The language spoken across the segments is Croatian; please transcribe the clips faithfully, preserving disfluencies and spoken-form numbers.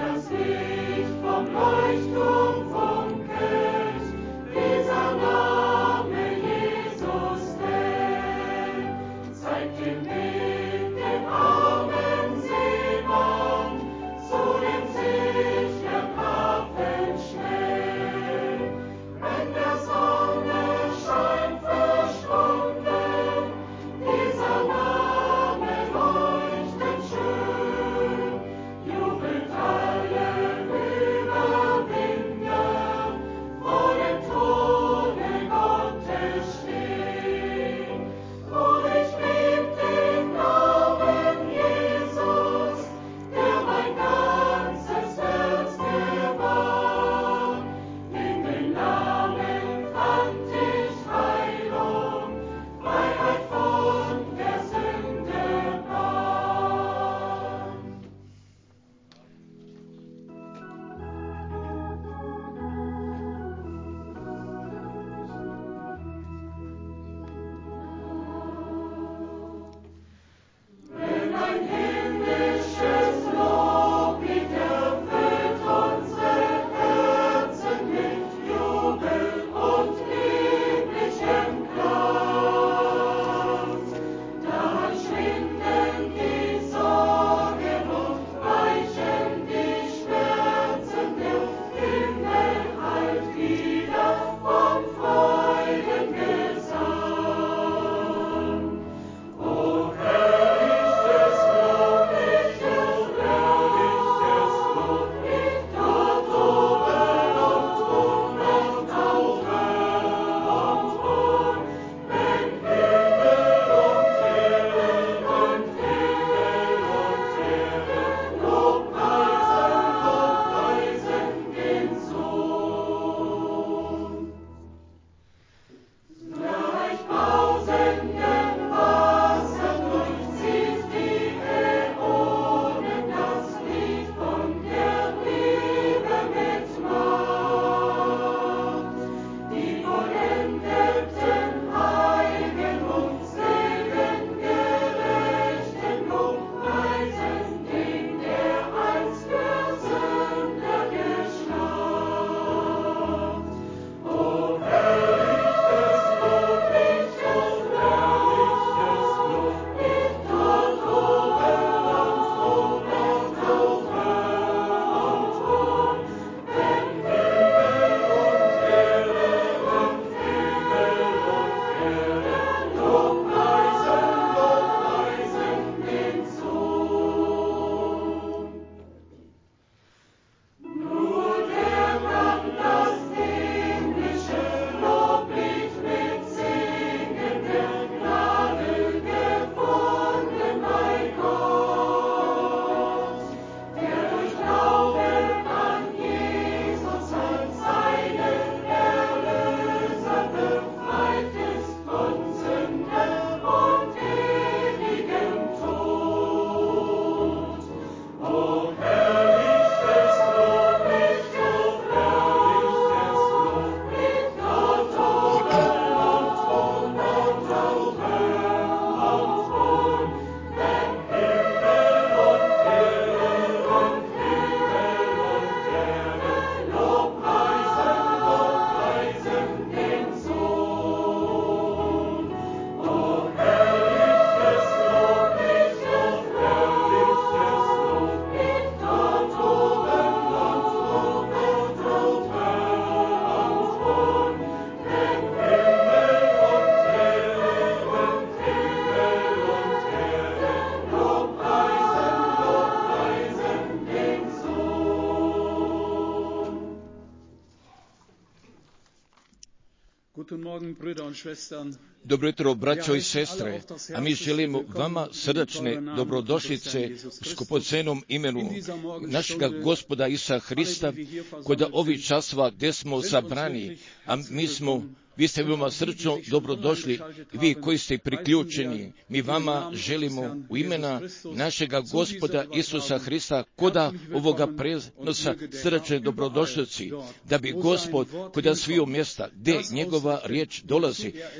Dobro jutro, braćo i sestre, a mi želimo vama srdačne dobrodošlice u skupocenom imenu našega Gospoda Isusa Hrista, kod ovih časova gdje smo sabrani, a mi smo, vi ste veoma srčno dobrodošli, vi koji ste priključeni, mi vama želimo u imena našega Gospoda Isusa Hrista, koda ovoga prenosa srdačne dobrodošlici, da bi Gospod kod sviju mjesta gdje njegova riječ dolazi, da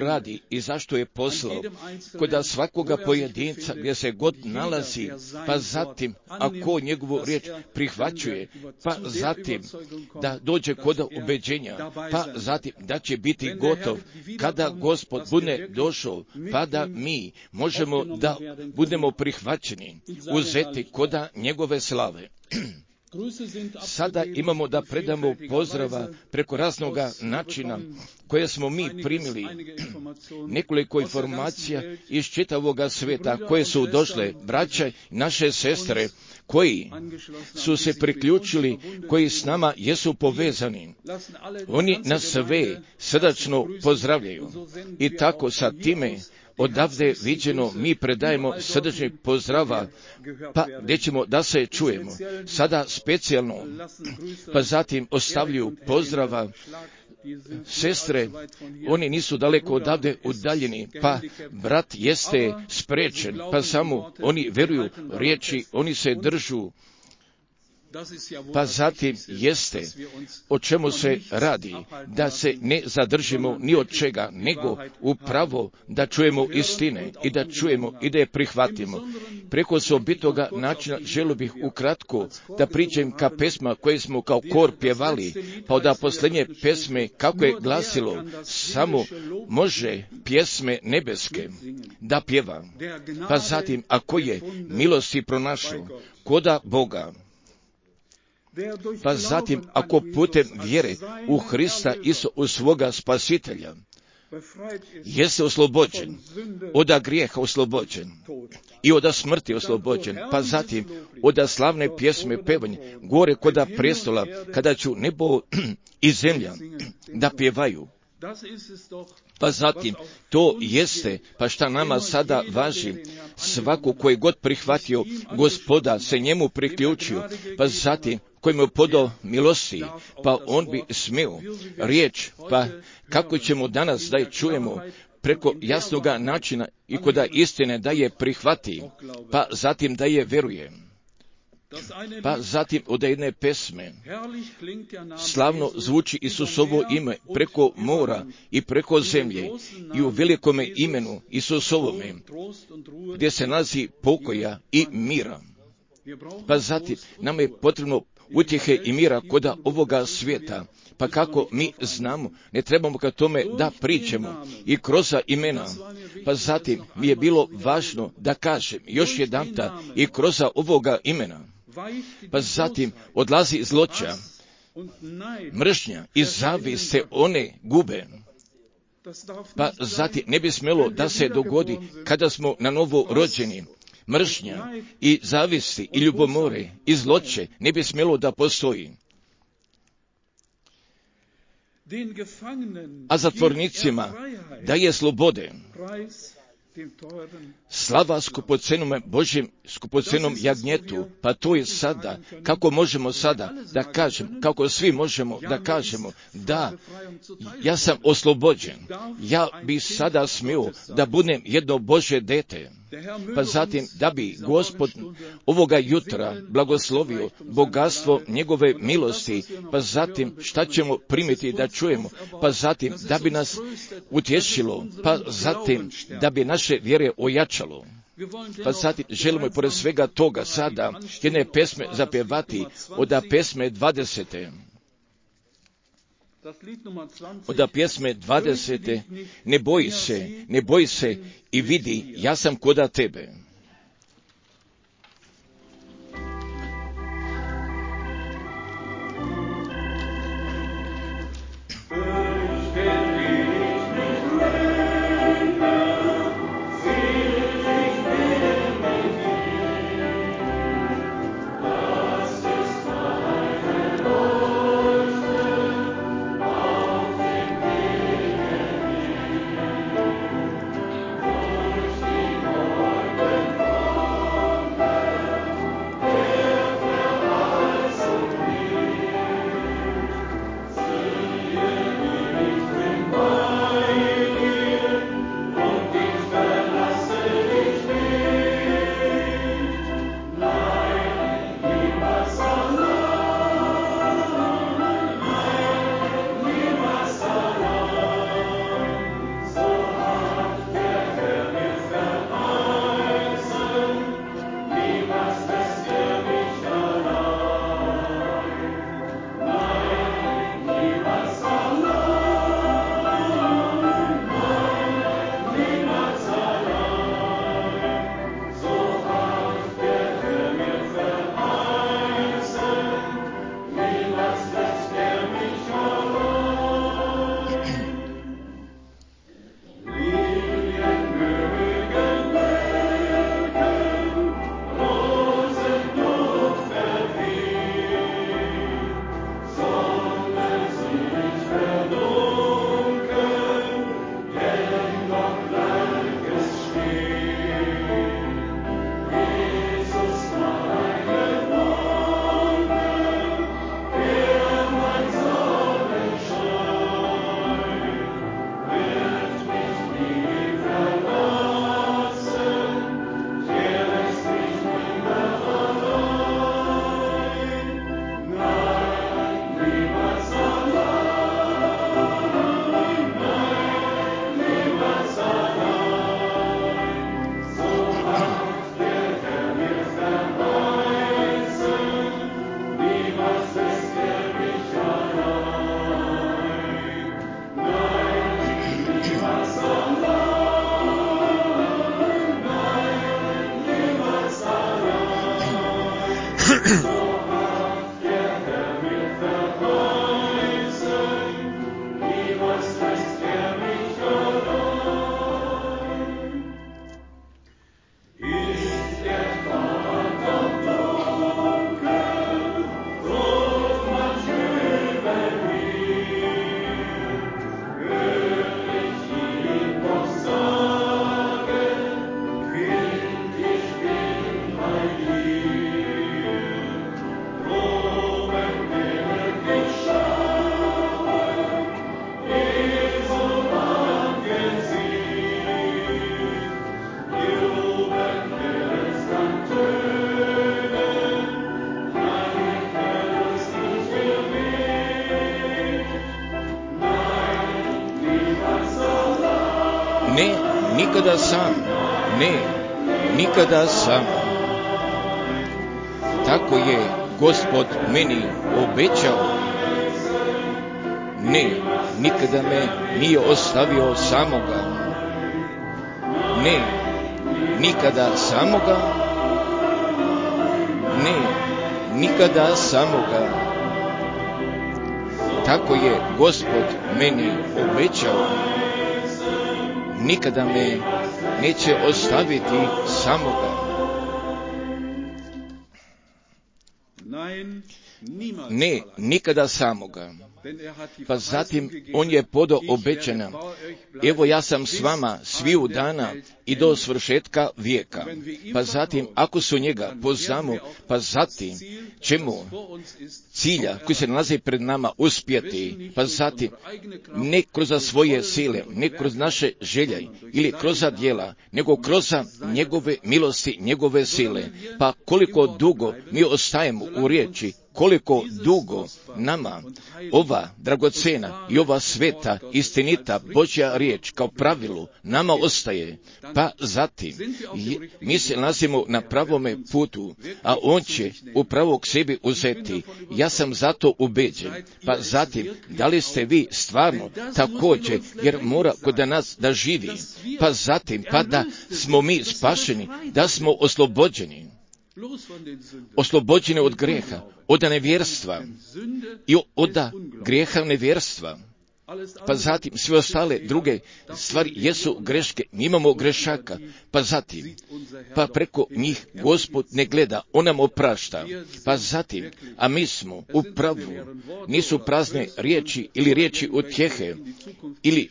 radi i zašto je poslao, kod svakoga pojedinca gdje se god nalazi, pa zatim ako njegovu riječ prihvaćuje, pa zatim da dođe kod ubeđenja, pa zatim da će biti gotov kada Gospod bude došao, pa da mi možemo da budemo prihvaćeni, uzeti koda njegove slave. Sada imamo da predamo pozdrava preko raznoga načina koje smo mi primili, nekoliko informacija iz čitavoga svijeta koje su došle, braća i naše sestre, koji su se priključili, koji s nama jesu povezani. Oni nas sve srdačno pozdravljaju i tako sa time odavde viđeno mi predajemo srdačni pozdrava, pa gdje ćemo da se čujemo. Sada specijalno, pa zatim ostavljaju pozdrava sestre, oni nisu daleko odavde udaljeni, pa brat jeste sprečen, pa samo oni veruju riječi, oni se držu. Pa zatim jeste o čemu se radi, da se ne zadržimo ni od čega, nego upravo da čujemo istine i da čujemo i da je prihvatimo. Preko osobitoga načina želio bih ukratko da priđem ka pesma koje smo kao kor pjevali, pa da posljednje pesme kako je glasilo, samo može pjesme nebeske da pjeva. Pa zatim ako je milosti pronašao koda Boga, pa zatim ako putem vjere u Hrista Isu, u svoga spasitelja, jeste oslobođen, oda grijeha oslobođen i oda smrti oslobođen, pa zatim oda slavne pjesme pevanje, gore koda prestola, kada ću nebo i zemlja da pjevaju. Pa zatim, to jeste, pa šta nama sada važi, svako koji god prihvatio Gospoda, se njemu priključio, pa zatim, koji mu podao milosti, pa on bi smio riječ, pa kako ćemo danas da je čujemo preko jasnoga načina i koda istine da je prihvati, pa zatim da je veruje. Pa zatim od jedne pesme slavno zvuči Isusovo ime preko mora i preko zemlje i u velikome imenu Isusovome, gdje se nalazi pokoja i mira. Pa zatim nam je potrebno utjehe i mira koda ovoga svijeta. Pa kako mi znamo, ne trebamo ka tome da pričamo i kroz imena. Pa zatim mi je bilo važno da kažem još jedanputa i kroz ovoga imena. Pa zatim odlazi zloća, mržnja i zavist se one gube. Pa zatim ne bi smjelo da se dogodi kada smo na novo rođeni. Mržnja i zavisti i ljubomore i zloće ne bi smjelo da postoji. A zatvornicima daje slobode. Slava skupocenom Božjem, skupocenom jagnjetu, pa to je sada, kako možemo sada da kažem, kako svi možemo da kažemo, da, ja sam oslobođen, ja bi sada smio da budem jedno Božje dete. Pa zatim da bi Gospod ovoga jutra blagoslovio bogatstvo njegove milosti, pa zatim šta ćemo primiti da čujemo, pa zatim da bi nas utješilo, pa zatim da bi naše vjere ojačalo. Pa zatim želimo i pored svega toga sada jedne pesme zapjevati od pesme dvadesete. Od pjesme dvadesete, ne boji se, ne boji se i vidi, ja sam koda tebe. Thank you. nikada sam, ne, nikada sam. Tako je Gospod meni obećao. Ne, nikada me nije ostavio samoga. Ne, nikada samoga. Ne, nikada samoga. Tako je Gospod meni obećao. Nikada me neće ostaviti samoga. Ne, nikada samoga. Pa zatim on je podao obećanja. Evo ja sam s vama sviju dana i do svršetka vijeka. Pa zatim ako su njega poznamo, pa zatim ćemo cilja koji se nalazi pred nama uspjeti. Pa zatim ne kroz svoje sile, ne kroz naše želje ili kroz djela, nego kroz njegove milosti, njegove sile. Pa koliko dugo mi ostajemo u riječi, koliko dugo nama ova dragocena i ova sveta, istinita Božja riječ kao pravilu nama ostaje. Pa zatim mi se nalazimo na pravome putu, a on će upravo k sebi uzeti. Ja sam zato ubeđen. Pa zatim, da li ste vi stvarno također, jer mora kod nas da živi. Pa zatim, pa da smo mi spašeni, da smo oslobođeni. Oslobođeni od greha, od nevjerstva i od greha nevjerstva. Pa zatim sve ostale druge stvari jesu greške, mi imamo grešaka. Pa zatim, pa preko njih Gospod ne gleda, on nam oprašta. Pa zatim, a mi smo u pravu, nisu prazne riječi ili riječi utjehe ili,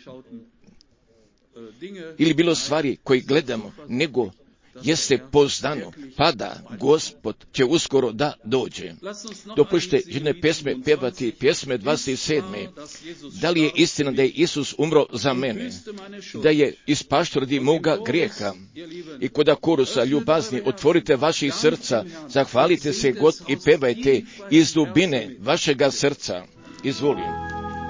ili bilo stvari koje gledamo, nego jeste poznano, pa da Gospod će uskoro da dođe. Dopušte jedne pjesme pjevati, pjesme dvadeset sedme. Da li je istina da je Isus umro za mene, da je ispaštao radi moga grijeha? I koda korusa ljubazni otvorite vaših srca, zahvalite se God i pevajte iz dubine vašega srca. Izvolim.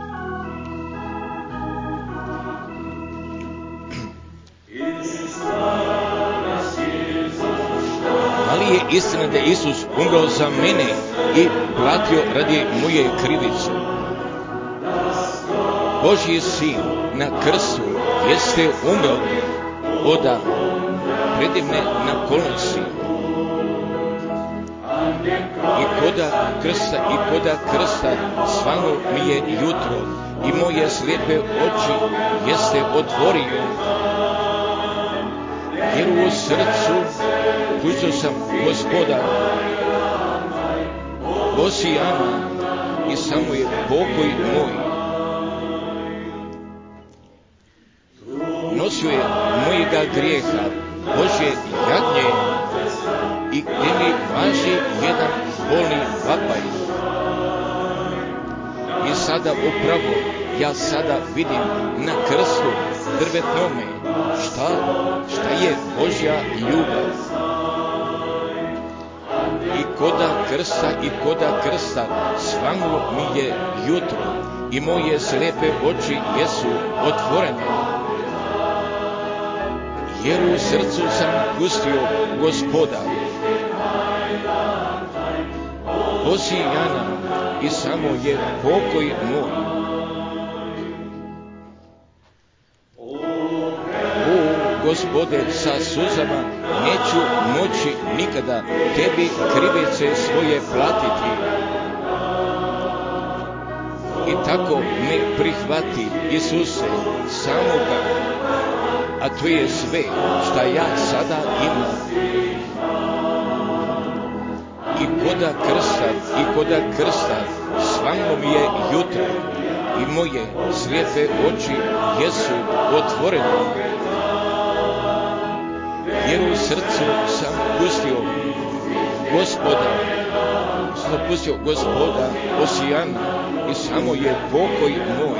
Da li je istina da je Isus umro za mene i platio radi moje krivice? Božji sin na krstu jeste umro od predivne nakolnosti. I koda krsta, i koda krsta svano mi je jutro i moje slijepe oči jeste otvorio. Jer u srcu pustio sam Gospoda Osijana i samo je pokoj moj. Nosio je mojega grijeha Božje jagnje i gdje mi važi jedan bolni vapaj. I sada upravo ja sada vidim na krstu drvetnome šta, šta je Božja ljubav. I koda krsta, i koda krsta svanulo mi je jutro i moje slijepe oči jesu otvorene. Jer u srcu sam pustio Gospoda Osijana i samo je pokoj moj. Gospode, sa suzama neću moći nikada tebi krivice svoje platiti. I tako me prihvati, Isuse, samoga, a to je sve šta ja sada imam. I koda krsta, i koda krsta, svano mi je jutro i moje slijepe oči jesu otvorene. Jer u srcu sam pustio Gospoda, sam pustio Gospoda Osijana i samo je pokoj moj.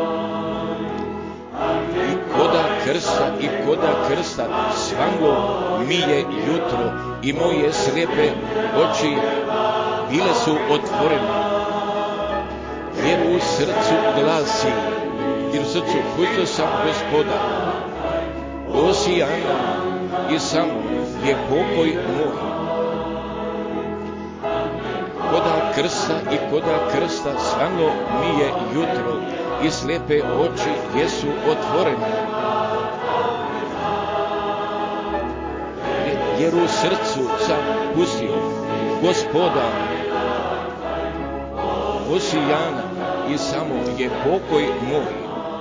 I koda krsta, i koda krsta, svanglo mi je jutro i moje slijepe oči bile su otvorene. Jer u srcu glasi, jer u srcu pustio sam Gospoda Osijana i samo je pokoj moj. Koda krsta i koda krsta svano mi je jutro i slijepe oči jesu otvorene. Jer u srcu sam pustio Gospoda Osijana i samo je pokoj moj.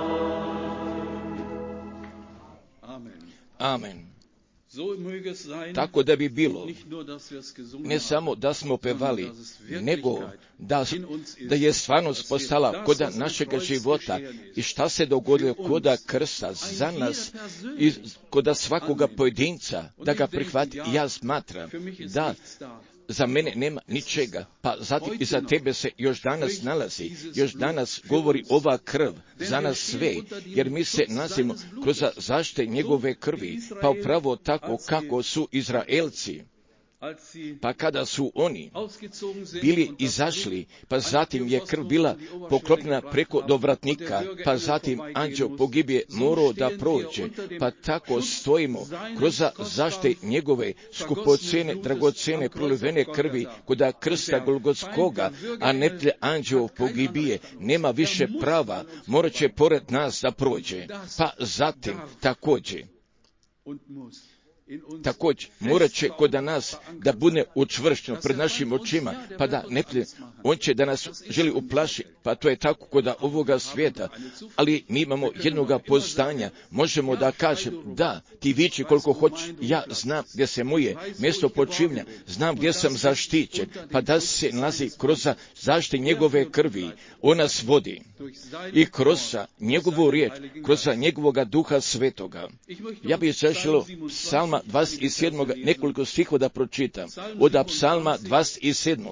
Amen. Tako da bi bilo, ne samo da smo pevali, nego da, da je stvarnost postala koda našega života i šta se dogodilo koda krsta za nas i koda svakoga pojedinca, da ga prihvati. Ja smatram da za mene nema ničega, pa zatim i za tebe se još danas nalazi, još danas govori ova krv za nas sve, jer mi se nalazimo kroz zaštite njegove krvi, pa upravo tako kako su Izraelci, pa kada su oni bili izašli, pa zatim je krv bila poklopljena preko dovratnika, pa zatim anđeo pogibije morao da prođe, pa tako stojimo kroz zaštite njegove skupocene, dragocene, prolivene krvi koda krsta Golgotskoga, a neprijatelj anđeo pogibije nema više prava, morat će pored nas da prođe, pa zatim također Također, morat će kod nas da bude učvršćeno pred našim očima, pa da ne plije, on će da nas želi uplašiti, pa to je tako kod ovoga svijeta, ali mi imamo jednoga poznanja, možemo da kažem, da, ti viči koliko hoćeš, ja znam gdje se moje mjesto počivlja, znam gdje sam zaštićen, pa da se nalazi kroz zaštite njegove krvi, on nas vodi i kroz njegovu riječ, kroz njegovoga duha svetoga. Ja bih zašlo psalma dvadeset sedam. nekoliko stihova da pročitam. Od psalma dvadeset sedam.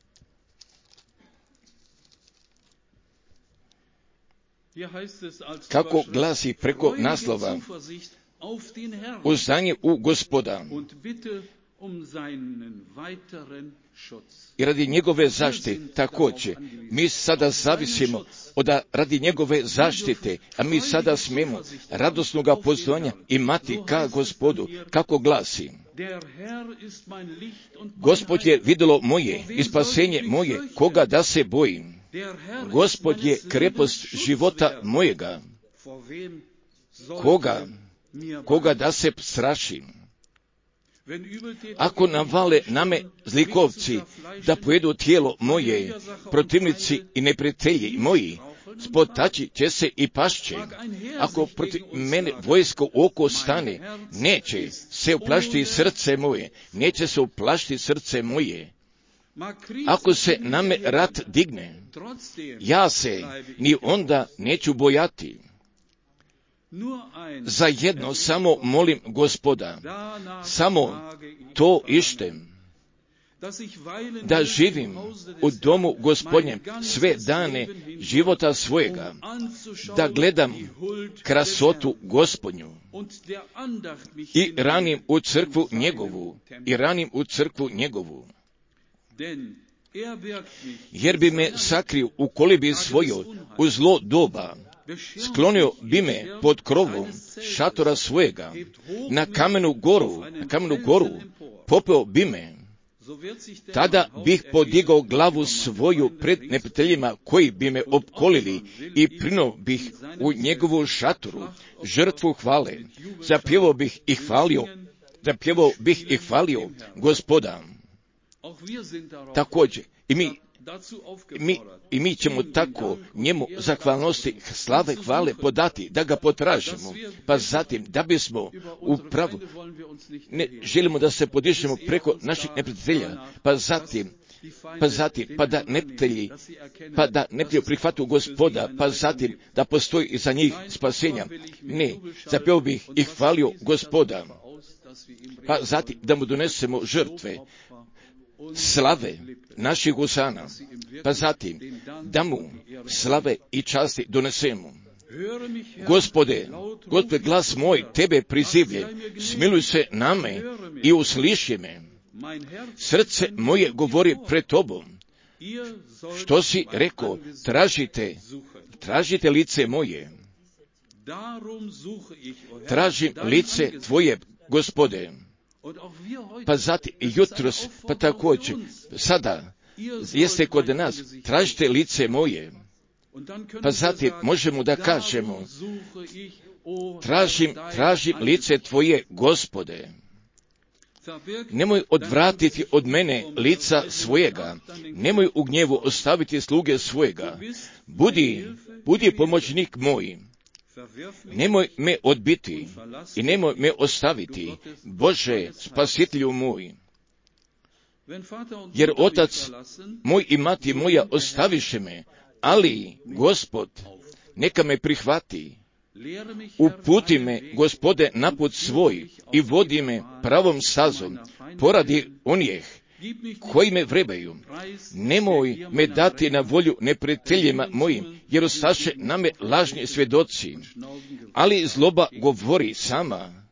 Kako glasi preko naslova, uzdanje u Gospoda i radi njegove zaštite. Također, mi sada zavisimo od radi njegove zaštite, a mi sada smemo radosnoga poznanja imati ka Gospodu, kako glasi. Gospod je vidjelo moje i spasenje moje, koga da se bojim. Gospod je krepost života mojega, koga, koga da se strašim. Ako navale na me zlikovci da pojedu tijelo moje, protivnici i neprijatelji moji, spotaći će se i pašće. Ako protiv mene vojsko oko stane, neće se uplašiti srce moje, neće se uplašiti srce moje. Ako se na me rat digne, ja se ni onda neću bojati. Za jedno samo molim Gospoda, samo to ištem, da živim u domu Gospodnjem sve dane života svojega, da gledam krasotu Gospodnju i ranim u crkvu njegovu, i ranim u crkvu njegovu. Jer bi me sakrio u kolibi svojoj u zlo doba, sklonio bi me pod krovom šatora svojega, na kamenu goru, na kamenu goru popeo bi me. Tada bih podigao glavu svoju pred neprijateljima koji bi me opkolili i prinuo bih u njegovu šatoru žrtvu hvale. Zapjevao bih i hvalio, zapjevao bih i hvalio Gospoda. Također, i mi Mi, I mi ćemo tako njemu zahvalnosti, slave, hvale podati, da ga potražimo, pa zatim da bismo upravo, ne želimo da se podižemo preko naših neprijatelja, pa zatim, pa zatim, pa da neprijatelji, pa da neprijatelji prihvatu Gospoda, pa zatim da postoji i za njih spasenja. Ne, zapeo bih i hvalio Gospoda, pa zatim da mu donesemo žrtve, slave naših usana, pa zatim da mu slave i časti donesemo. Gospode, Gospode, glas moj tebe prizivlje, smiluj se na me i usliši me. Srce moje govori pred tobom. Što si rekao, tražite, tražite lice moje. Tražim lice Tvoje, Gospode. Pa zatim jutros, pa također, sada, jeste kod nas, tražite lice moje. Pa zatim možemo da kažemo, tražim, tražim lice Tvoje, Gospode. Nemoj odvratiti od mene lica svojega, nemoj u gnjevu ostaviti sluge svojega. Budi, budi pomoćnik moj. Nemoj me odbiti i nemoj me ostaviti, Bože, spasitelju moj. Jer otac moj i mati moja ostaviše me, ali Gospod neka me prihvati. Uputi me, Gospode, na put svoj i vodi me pravom stazom, poradi onih koji me vrebaju. Nemoj me dati na volju neprijateljima mojim, jer ostaše na me lažni svjedoci, ali zloba govori sama.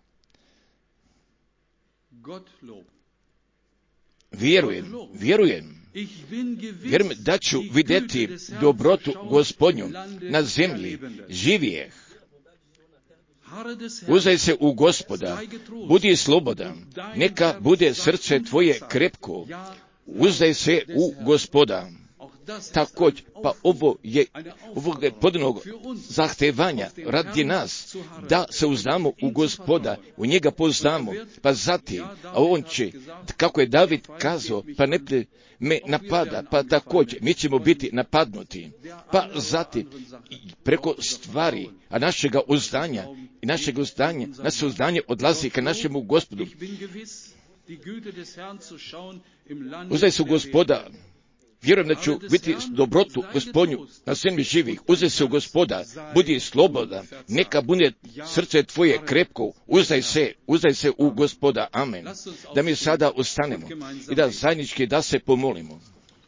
Vjerujem, vjerujem. Vjerujem da ću vidjeti dobrotu Gospodnju na zemlji živijeh. Uzdaj se u Gospoda, budi slobodan, neka bude srce tvoje krepko, uzdaj se u Gospoda. Također, pa ovo je, ovo je podnog zahtevanja radi nas, da se uzdamo u Gospoda, u njega poznamo, pa zatim, a on će, kako je David kazao, pa ne me napada, pa također mi ćemo biti napadnuti, pa zatim preko stvari, a našega uzdanja i našeg uzdanja, naše uzdanje odlazi ka našemu Gospodu. Uzdaj se u Gospoda. Vjerujem da ću biti dobrotu Gospodnju na zemlji živih. Uzdaj se u Gospoda, budi slobodan, neka bude srce tvoje krepko, uzdaj se, uzdaj se u Gospoda. Amen. Da mi sada ustanemo i da zajednički da se pomolimo.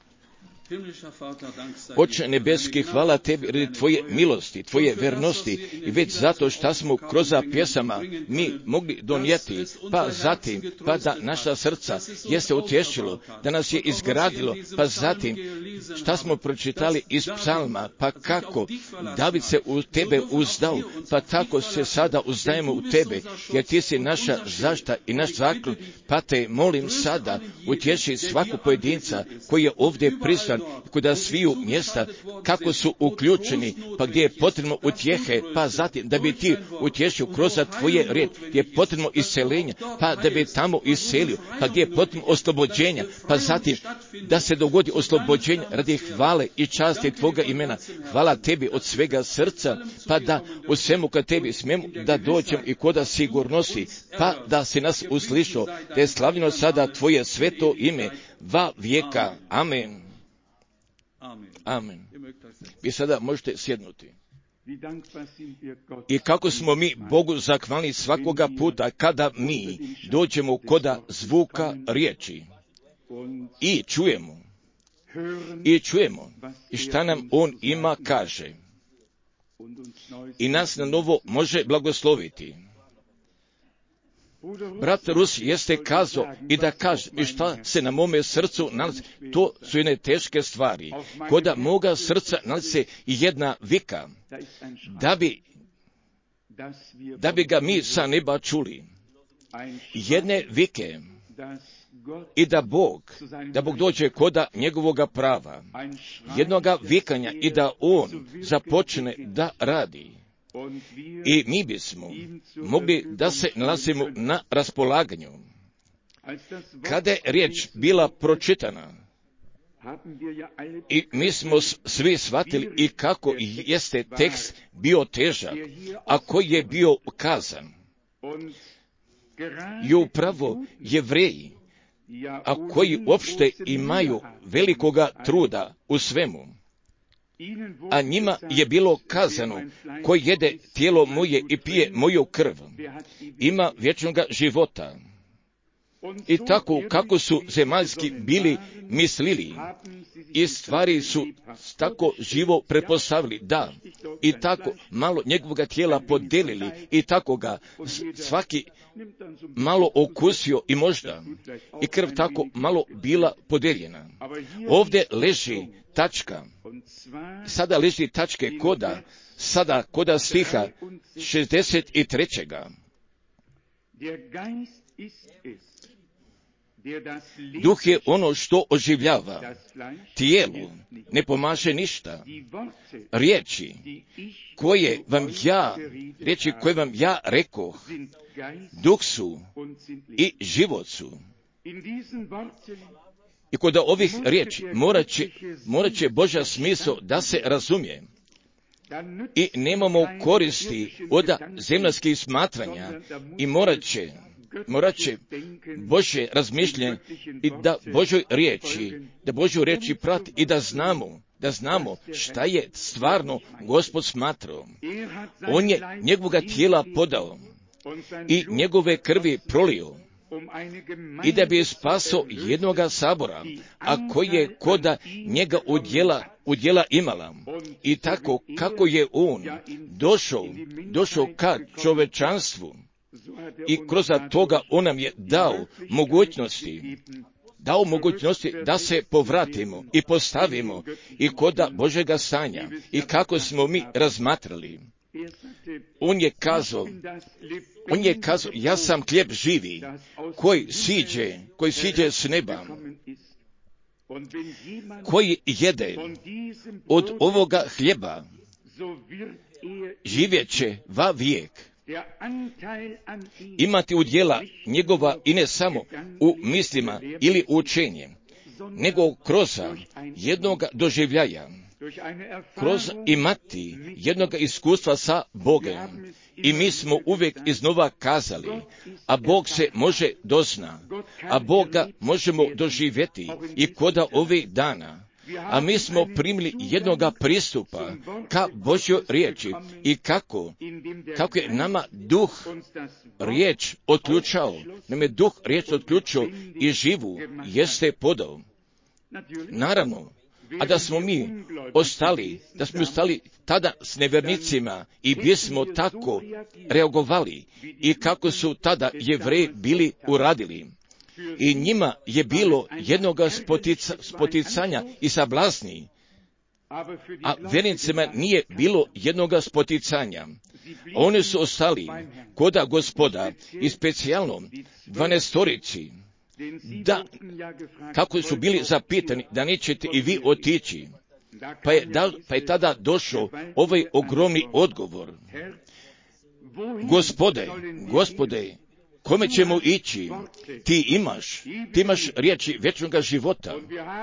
Oče nebeski, hvala tebi radi tvoje milosti, tvoje vernosti i već zato što smo kroz pjesama mi mogli donijeti, pa zatim, pa da naša srca jeste utješilo, da nas je izgradilo, pa zatim šta smo pročitali iz psalma, pa kako David se u tebe uzdao, pa tako se sada uzdajemo u tebe, jer ti si naša zaštita i naš zaklon, pa te molim sada utješi svaku pojedinca koji je ovdje prisutan, kuda sviju mjesta, kako su uključeni, pa gdje je potrebno utjehe, pa zatim da bi ti utješio kroz tvoje red, gdje je potrebno iseljenja, pa da bi tamo iselio, pa gdje je potrebno oslobođenja, pa zatim da se dogodi oslobođenje radi hvale i časti tvoga imena. Hvala tebi od svega srca, pa da u svemu kad tebi smijemo da dođem i koda sigurnosti, pa da si nas uslišao, da je slavljeno sada tvoje sveto ime, va vijeka. Amen. Amen. Vi sada možete sjednuti. I kako smo mi Bogu zahvalni svakoga puta kada mi dođemo koda zvuka riječi i čujemo, i čujemo i šta nam On ima kaže i nas na novo može blagosloviti. Brat Rus jeste kazao i da kaže i šta se na mome srcu nalazi, to su jedne teške stvari. Koda moga srca nalazi se jedna vika, da bi, da bi ga mi sa neba čuli. Jedne vike i da Bog, da Bog dođe koda njegovoga prava. Jednoga vikanja i da On započne da radi. I mi bismo mogli da se nalazimo na raspolaganju. Kada je riječ bila pročitana, i mi smo svi shvatili i kako jeste tekst bio težak, a koji je bio kazan. I upravo Jevreji, a koji uopšte imaju velikoga truda u svemu, a njima je bilo kazano, ko jede tijelo moje i pije moju krv, ima vječnoga života. I tako kako su zemaljski bili mislili i stvari su tako živo pretpostavili, da, i tako malo njegovoga tijela podelili i tako ga svaki malo okusio i možda i krv tako malo bila podeljena. Ovdje leži tačka, sada leži tačke koda, sada koda stiha šezdeset tri. Duh je ono što oživljava, tijelu ne pomaže ništa. Riječi koje vam ja, riječi koje vam ja rekoh, duh su i život su. I kod ovih riječi morat će, morat će Božja smisao da se razumije. I nemamo koristi od zemaljskih smatranja i morat će, morat će Božje razmišljanje i da Božoj riječi, da Božju riječi prati i da znamo, da znamo šta je stvarno Gospod smatrao. On je njegovoga tijela podao i njegove krvi prolio i da bi spasao jednoga sabora, a koji je koda njega udjela, udjela imala. I tako kako je on došao, došao ka čovečanstvu i kroz toga on nam je dao mogućnosti, dao mogućnosti da se povratimo i postavimo i koda Božega stanja i kako smo mi razmatrali. On je kazao, on je kazao, ja sam hljeb živi, koji siđe, koji siđe s neba, koji jede od ovoga hljeba, živjet će va vijek. Imati udjela njegova i ne samo u mislima ili učenje, nego kroz jednog doživljaja, kroz imati jednog iskustva sa Bogom. I mi smo uvijek iznova kazali, a Bog se može dozna, a Boga možemo doživjeti i koda ovih dana. A mi smo primili jednoga pristupa ka Božjoj riječi i kako, kako je nama duh riječ otključao, nam je duh riječ otključao i živu jeste podao. Naravno, a da smo mi ostali, da smo ostali tada s nevjernicima i bismo tako reagovali i kako su tada Jevreji bili uradili. I njima je bilo jednoga spotica, spoticanja i sablazni, a vjernicima nije bilo jednoga spoticanja. Oni su ostali koda Gospoda i specijalno dvanaestorici, da, kako su bili zapitani da nećete i vi otići, pa je, da, pa je tada došao ovaj ogromni odgovor. Gospode, Gospode, kome ćemo ići? Ti imaš, ti imaš riječi vječnoga života.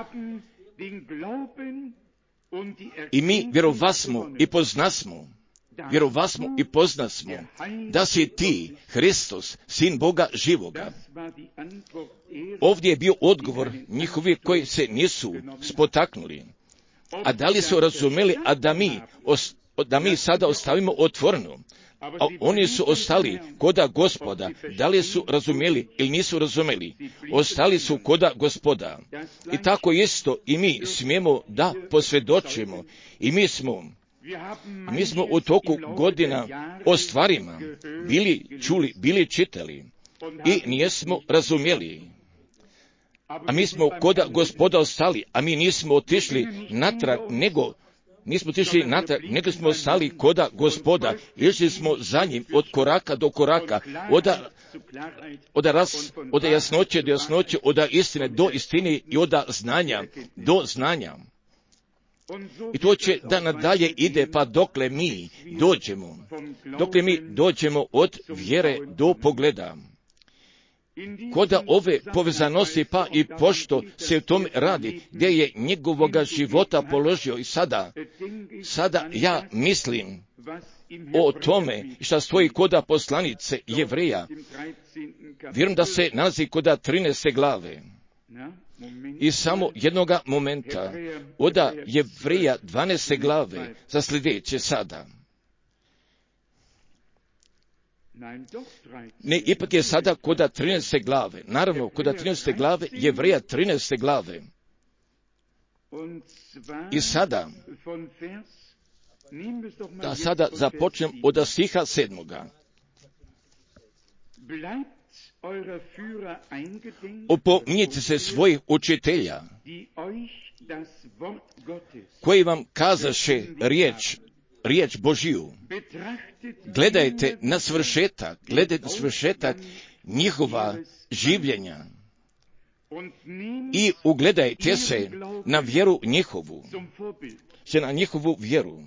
I mi vjerovasmo i poznasmo, vjerovasmo i poznasmo da si ti, Hristos, sin Boga živoga. Ovdje je bio odgovor njihovi koji se nisu spotaknuli. A da li su razumeli, a da mi, os, da mi sada ostavimo otvoreno? A oni su ostali koda Gospoda, da li su razumjeli ili nisu razumjeli, ostali su koda Gospoda. I tako isto i mi smijemo da posvjedočimo. I mi smo, mi smo u toku godina o stvarima bili čuli, bili čitali i nijesmo razumjeli. A mi smo koda Gospoda ostali, a mi nismo otišli natrag, nego nismo otišli natrag, nego smo ostali koda Gospoda, išli smo za njim od koraka do koraka, od, od, raz, od jasnoće do jasnoće, od istine do istine i od znanja do znanja. I to će da nadalje ide, pa dokle mi dođemo, dokle mi dođemo od vjere do pogleda. Koda ove povezanosti pa i pošto se u tom radi, gdje je njegovoga života položio i sada, sada ja mislim o tome šta stoji koda poslanice Jevreja. Vjerujem da se nalazi koda trinaeste glave. I samo jednoga momenta od Jevreja dvanaeste glave za sljedeće sada. Ne, ipak je sada koda trinaeste glave. Naravno, koda trinaeste glave, Jevreja trinaeste glave. I sada, da sada započnem od stiha sedmoga. Opominjite se svojih učitelja, koji vam kazaše riječ, riječ Božiju. Gledajte na svršetak, gledajte na svršetak njihova življenja i ugledajte se na vjeru njihovu, se na njihovu vjeru.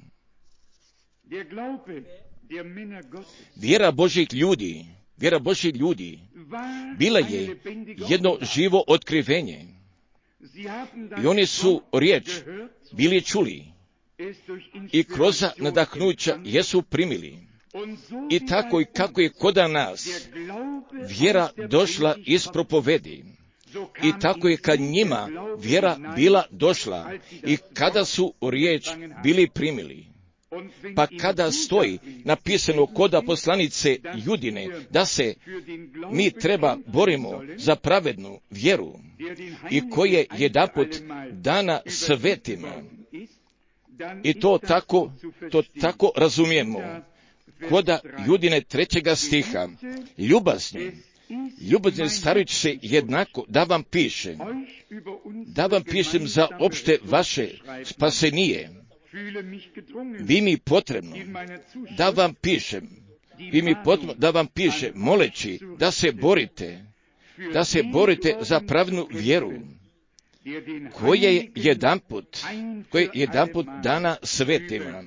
Vjera Božjih ljudi, vjera Božjih ljudi bila je jedno živo otkrivenje. I oni su riječ bili čuli i kroz nadahnuća jesu primili. I tako i kako je koda nas vjera došla iz propovedi, i tako je kad njima vjera bila došla i kada su riječ bili primili. Pa kada stoji napisano koda poslanice Judine da se mi treba borimo za pravednu vjeru i koje jedanput dana svetima, i to tako, to tako razumijemo. Koda Judine trećega stiha, ljubazni, ljubazni starajući se jednako da vam pišem, da vam pišem za opšte vaše spasenije. Vi mi potrebno da vam pišem, vi mi potrebno da vam pišem, moleći da se borite, da se borite za pravednu vjeru, koje je jedanput, koje je jedanput dana svetima.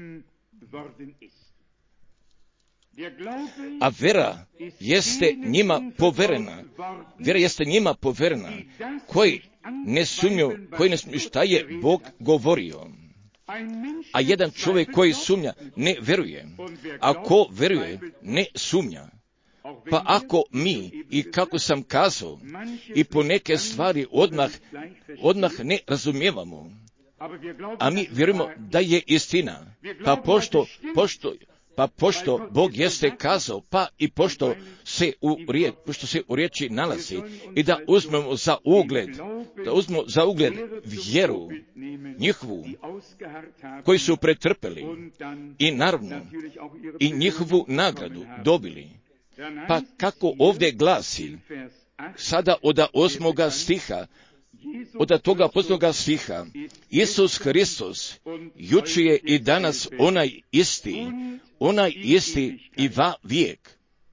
A vera jeste njima poverena, vera jeste njima poverena, koji ne sumnju, koji ne sumnju šta je Bog govorio. A jedan čovjek koji sumnja ne veruje, a ko veruje ne sumnja. Pa ako mi, i kako sam kazao, i po neke stvari odmah, odmah ne razumijevamo, a mi vjerujemo da je istina, pa pošto, pošto, pa pošto Bog jeste kazao, pa i pošto se u riječ, pošto se u riječi nalazi, i da uzmemo za ugled, da uzmemo za ugled vjeru njihovu, koji su pretrpeli, i naravno i njihovu nagradu dobili. Pa kako ovdje glasi, sada od osmoga stiha, od toga posljednoga stiha, Isus Hristos juče je i danas onaj isti, onaj isti i va vijek.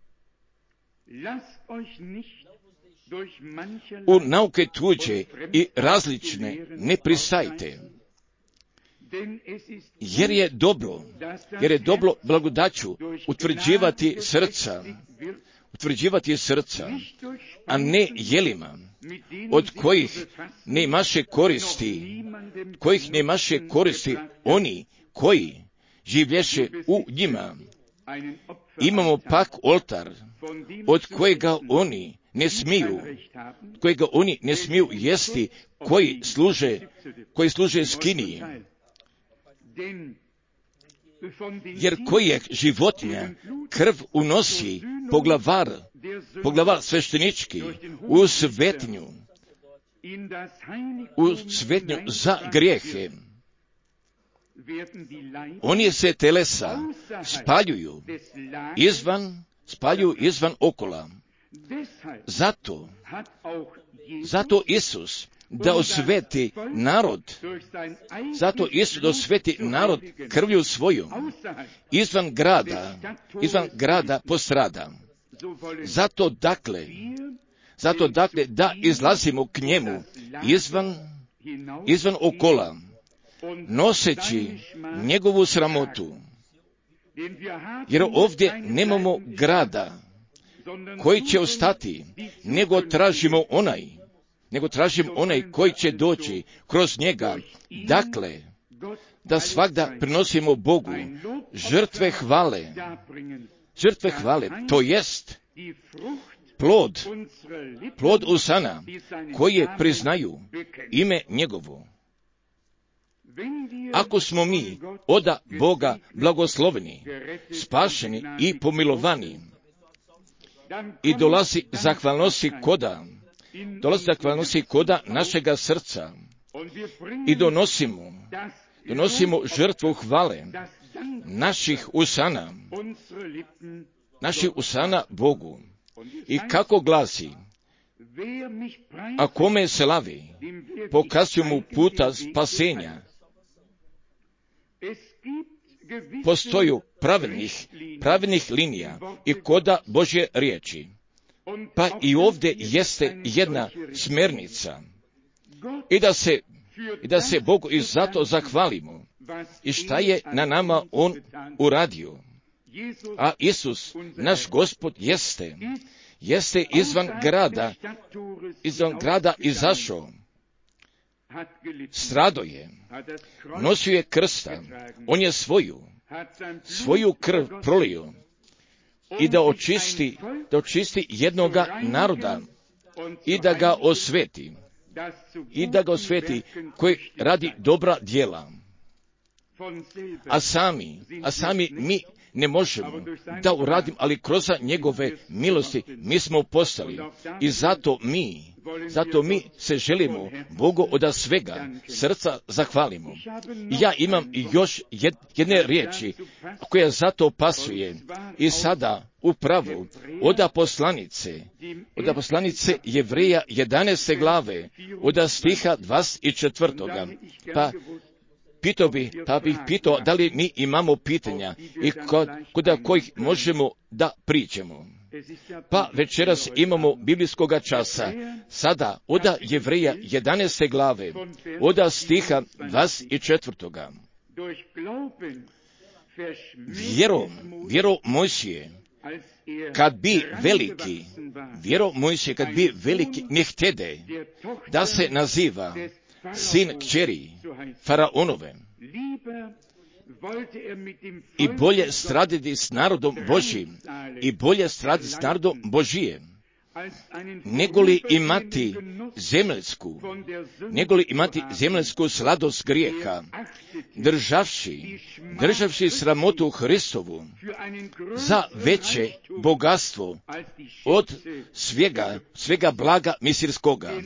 U nauke tuđe i različne ne pristajte, jer je dobro, jer je dobro blagodaću utvrđivati srca, utvrđivati srca, a ne jelima, od kojih ne imaše koristi, kojih ne imaše koristi oni koji življeše u njima. Imamo pak oltar, od kojega oni ne smiju, kojega oni ne smiju jesti, koji služe, koji služe skiniji. Jer kojeg životinja krv unosi poglavar, poglavar sveštenički u svetinju, u svetinju za grijehe. Oni se telesa spaljuju izvan, spaljuju izvan okola. Zato, zato Isus da osveti narod, zato Isus da osveti narod krvlju svojom, izvan grada, izvan grada postrada. Zato dakle, zato dakle da izlazimo k njemu izvan, izvan okola, noseći njegovu sramotu. Jer ovdje nemamo grada koji će ostati, nego tražimo onaj, nego tražimo onaj koji će doći kroz njega. Dakle, da svagda prinosimo Bogu žrtve hvale, žrtve hvale, to jest plod, plod usana koje priznaju ime njegovo. Ako smo mi oda Boga blagosloveni, spašeni i pomilovani, i dolazi zahvalnosti koda, dolazi zahvalnosti koda našega srca i donosimo, donosimo žrtvu hvale naših usana, naših usana Bogu. I kako glasi, a kome se lavi, pokazuju mu puta spasenja. Postoju pravilnih, pravilnih linija i koda Božje riječi. Pa i ovdje jeste jedna smjernica. I da se, i da se Bogu i zato zahvalimo. I šta je na nama On uradio. A Isus, naš Gospod, jeste, jeste izvan grada, izvan grada izašao. Strado je, nosio je krsta, on je svoju, svoju krv prolio i da očisti, da očisti jednoga naroda i da ga osveti, i da ga osveti koji radi dobra djela. A sami, a sami mi ne možemo da uradimo, ali kroz njegove milosti mi smo postali. I zato mi, zato mi se želimo Bogu od svega srca zahvalimo. I ja imam još jedne riječi koja zato pasuje. I sada upravo od poslanice, od poslanice Jevreja jedanaeste glave, od stiha dvadeset četvrtoga. Pa Pitao bi, pa bih pitao da li mi imamo pitanja i kod, kod kojih možemo da pričamo. Pa večeras imamo biblijskoga časa, sada od Jevreja jedanaeste glave, od stiha dvadeset četvrtoga. Vjero, vjero Mojsije, kad bi veliki, vjero Mojsije, kad bi veliki ne htjede da se naziva sin kćeri Faraonove i bolje straditi s narodom Božjim i bolje straditi s narodom Božije nego li imati zemljsku nego li imati zemljsku sladost grijeha državši državši sramotu Hristovu za veće bogatstvo od svega svega blaga misirskoga.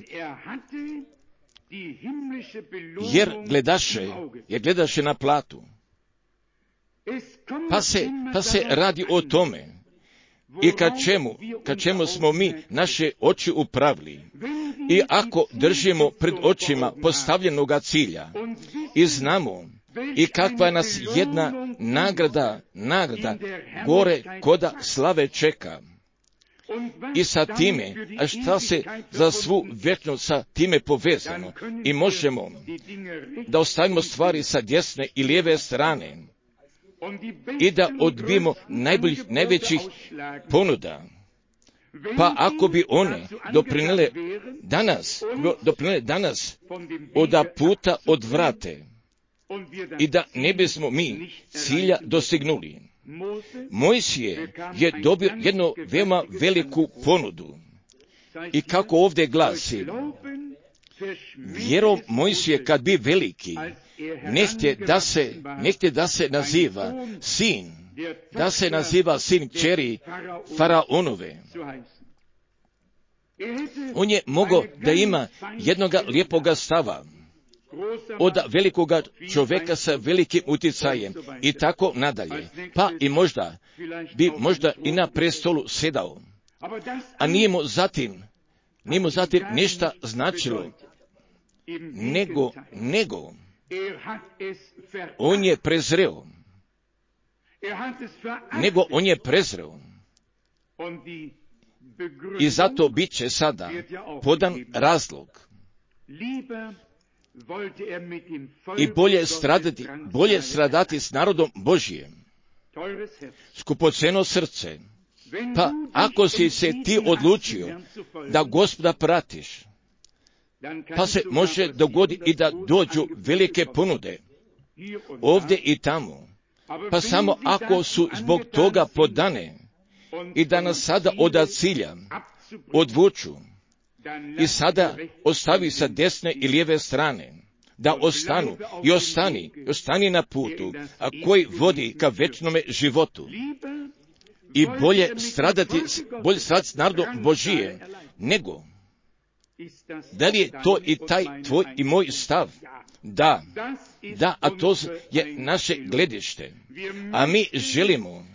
Jer gledaše, jer gledaše na platu. Pa se, pa se radi o tome. I ka čemu, ka čemu smo mi naše oči upravili. I ako držimo pred očima postavljenoga cilja i znamo i kakva nas jedna nagrada, nagrada gore koda slave čeka. I sa time, a šta se za svu vječnost sa time povezano, i možemo da ostavimo stvari sa desne i lijeve strane i da odbijemo najboljih, najvećih ponuda. Pa ako bi one doprinele danas, doprinele danas od puta odvrate i da ne bismo mi cilja dostignuli. Mojsije je dobio jednu veoma veliku ponudu. I kako ovdje glasi, vjerom Mojsije kad bi veliki, nehtje da se, nehtje da se naziva sin, da se naziva sin kćeri Faraonove. On je mogao da ima jednoga lijepoga stava, od velikoga čovjeka sa velikim utjecajem i tako nadalje. Pa i možda bi možda i na prestolu sedao. A nije mu zatim, nije mu zatim ništa značilo. Nego, nego, on je prezreo. Nego on je prezreo. I zato bit će sada podan razlog. I bolje stradati, bolje stradati s narodom Božijem. Skupoceno srce. Pa ako si se ti odlučio da Gospoda pratiš, pa se može dogoditi i da dođu velike ponude ovdje i tamo. Pa samo ako su zbog toga podane i da nas sada od cilja odvuču i sada ostavi sa desne i lijeve strane, da ostanu i ostani, i ostani na putu, a koji vodi ka večnome životu. i bolje stradati, bolje stradati s narodom Božijem, nego, da li je to i taj tvoj i moj stav? Da, da, a to je naše gledište. A mi želimo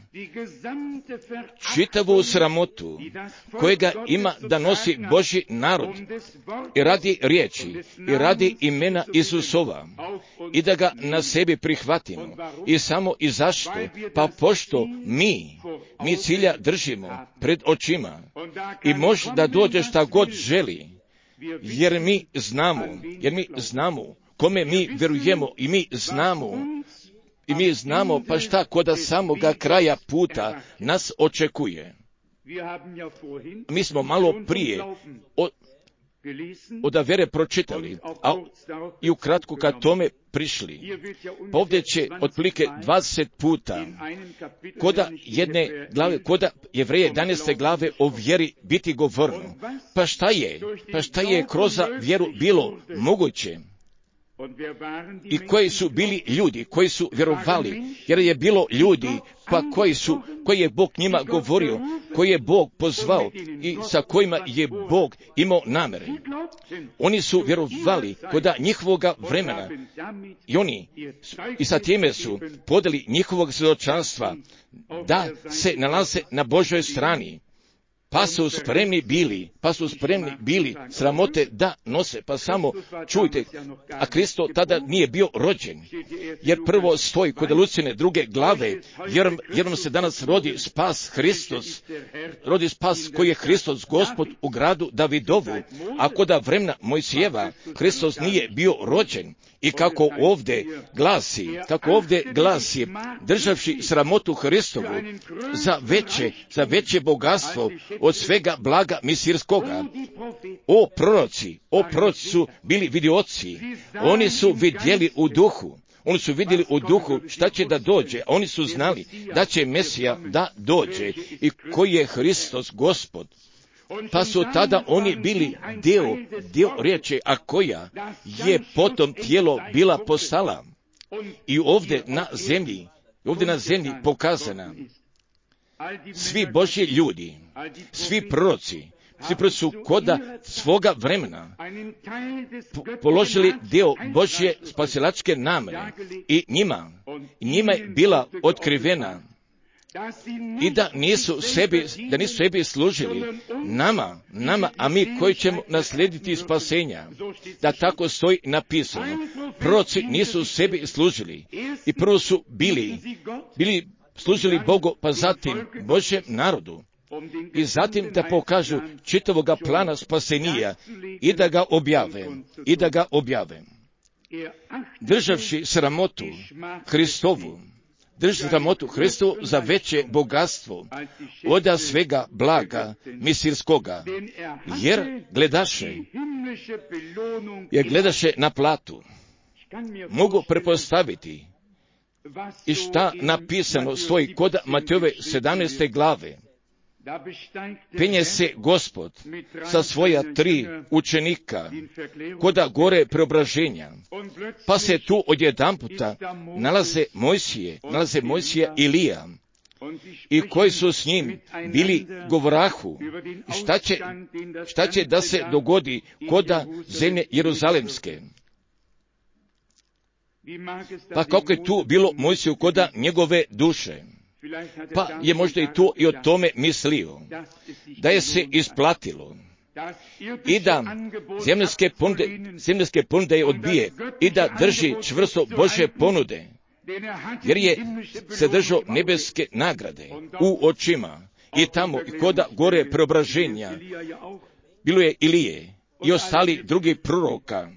čitavu sramotu kojega ima da nosi Božji narod i radi riječi i radi imena Isusova i da ga na sebi prihvatimo. I samo i zašto? Pa pošto mi, mi cilja držimo pred očima i može da dođe šta god želi, jer mi znamo, jer mi znamo kome mi vjerujemo i mi znamo I mi znamo pa šta koda samoga kraja puta nas očekuje. Mi smo malo prije od, od vere pročitali, a i ukratko kad tome prišli. Pa ovdje će otprilike dvadeset puta koda jedne glave, koda Jevreje jedanaeste glave o vjeri biti govorno. Pa šta je? Pa šta je kroz vjeru bilo moguće? I koji su bili ljudi, koji su vjerovali, jer je bilo ljudi pa koji su, koji je Bog njima govorio, koji je Bog pozvao i sa kojima je Bog imao namere. Oni su vjerovali koda njihovoga vremena i oni i sa time su podali njihovog svjedočanstva da se nalaze na Božoj strani. Pa su spremni bili, pa su spremni bili sramote da nose, pa samo čujte, a Kristo tada nije bio rođen, jer prvo stoji kod Lucine druge glave, jer, jer nam se danas rodi spas Hristos, rodi spas koji je Hristos Gospod u gradu Davidovu, a koda vremena Mojsijeva Hristos nije bio rođen. I kako ovdje glasi, kako ovdje glasi, državši sramotu Hristovu za veće, za veće bogatstvo od svega blaga misirskoga. O proroci, o proroci su bili vidioci, oni su vidjeli u duhu. Oni su vidjeli u duhu šta će da dođe, a oni su znali da će Mesija da dođe i koji je Hristos Gospod. Pa su tada oni bili dio, dio riječi, a koja je potom tijelo bila postala i ovdje na zemlji, ovdje na zemlji pokazana. Svi Božji ljudi, svi proroci, svi proroci su koda svoga vremena položili dio Božje spasilačke namere i njima, njima je bila otkrivena i da nisu sebi, da nisu sebi služili nama, nama, a mi koji ćemo naslijediti spasenja. Da tako stoji napisano. Proroci nisu sebi služili i prvo su bili, bili služili Bogu, pa zatim Božjem narodu. I zatim da pokažu čitavoga plana spasenija i da ga objave, i da ga objave. Državši sramotu Hristovu, drži sramotu Hristovu za veće bogatstvo oda svega blaga misirskoga, jer gledaše, jer gledaše na platu. Mogu prepostaviti i šta napisano stoji kod Matejove sedamnaeste glave. Penje se Gospod sa svoja tri učenika koda gore preobraženja, pa se tu odjedanputa nalaze Mojsije, nalaze Mojsija i Ilija, i koji su s njim bili govorahu, šta će, šta će da se dogodi koda zemlje Jeruzalemske. Pa kako je tu bilo Mojsiju koda njegove duše, pa je možda i tu i o tome mislio, da je se isplatilo i da zemljske ponude, zemljske ponude odbije i da drži čvrsto Božje ponude, jer je se držao nebeske nagrade u očima i tamo i koda gore preobraženja bilo je Ilije i ostali drugi proroka.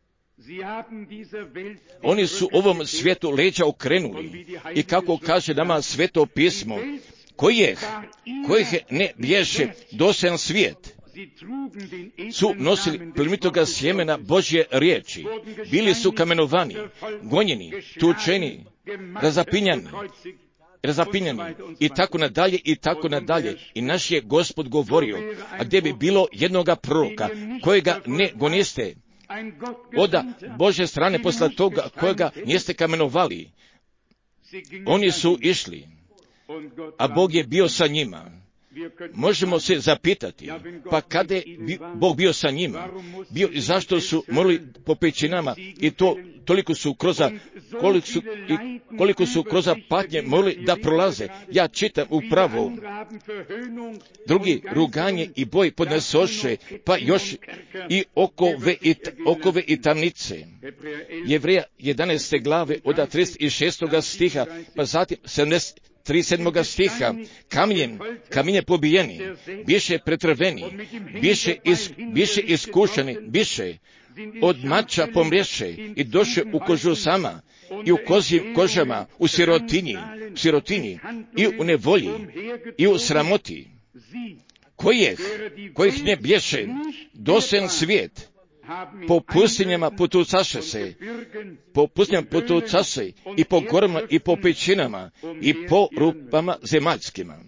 Oni su ovom svijetu leđa okrenuli i kako kaže nama Sveto pismo, kojih, kojih ne bješe dosajan svijet, su nosili plemenitoga sjemena Božje riječi, bili su kamenovani, gonjeni, tučeni, razapinjani, razapinjani i tako nadalje i tako nadalje. I naš je Gospod govorio, a gdje bi bilo jednoga proroka kojega ne goniste, oda Božje strane posle toga kojega niste kamenovali, oni su išli a Bog je bio sa njima. Možemo se zapitati, pa kada je Bog bio sa njima, bio i zašto su morali po pećinama i to toliko su kroz koliko su, i koliko su kroz patnje morali da prolaze. Ja čitam upravo, drugi ruganje i boj podnesoše, pa još i okove i, okove i tamnice. Jevreja jedanaeste glave od trideset šestog stiha, pa zatim sedamdeset trideset sedmog stiha, kamenjem, kamenje pobijeni, biše pretrveni, biše, is, biše iskušani, biše od mača pomrješe i doše u kožu sama i u kozim kožama, u sirotinji, u sirotinji i u nevolji i u sramoti, kojih, kojih ne bješe dosen svijet, po pustinjama putucaše se, po pustinjama putucaše i po gorama i po pećinama i po rupama zemaljskima.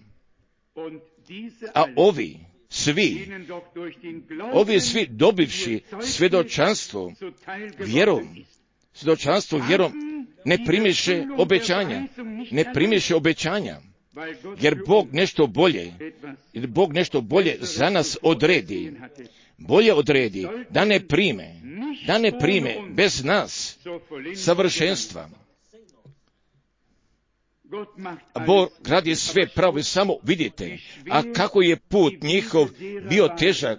A ovi svi, ovi svi dobivši svjedočanstvo vjerom, svjedočanstvo vjerom, ne primiše obećanja, ne primiše obećanja, jer Bog nešto bolje, jer Bog nešto bolje za nas odredi, bolje odredi, da ne prime, da ne prime bez nas savršenstva. Bog radi sve pravo i samo vidite, a kako je put njihov bio težak,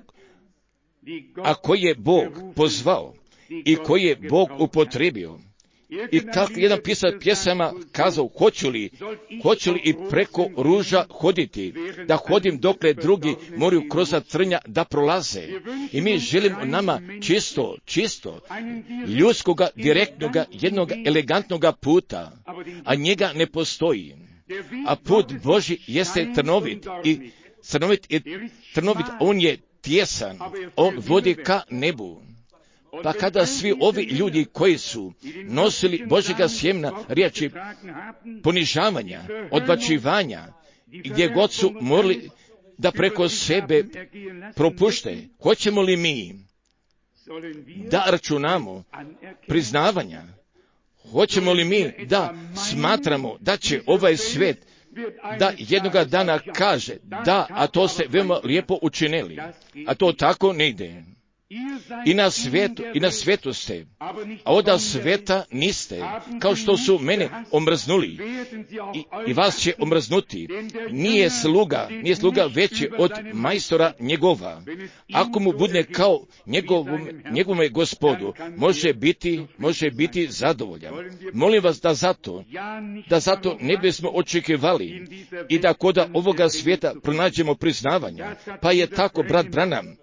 a koji je Bog pozvao i koji je Bog upotrebio. I kako jedan pisac pjesama kazao, hoću li, hoću li i preko ruža hoditi, da hodim dokle drugi moraju kroz trnja da prolaze. I mi želimo nama čisto, čisto, ljudskoga, direktnoga, jednog elegantnoga puta, a njega ne postoji. A put Božji jeste trnovit i trnovit i trnovit, on je tjesan, on vodi ka nebu. Pa kada svi ovi ljudi koji su nosili Božjega sjemna riječi ponižavanja, odbačivanja, gdje god su morali da preko sebe propušte, hoćemo li mi da računamo priznavanja? Hoćemo li mi da smatramo da će ovaj svijet da jednoga dana kaže da, a to ste veoma lijepo učinili, a to tako ne ide. I na svijetu, i na svijetu ste, a oda sveta niste, kao što su mene omrznuli i, i vas će omrznuti. Nije sluga, nije sluga veći od majstora njegova. Ako mu budne kao njegovom, njegovome gospodu, može biti, može biti zadovoljan. Molim vas da zato, da zato ne bismo očekivali i da koda ovoga svijeta pronađemo priznavanja, pa je tako brat Branham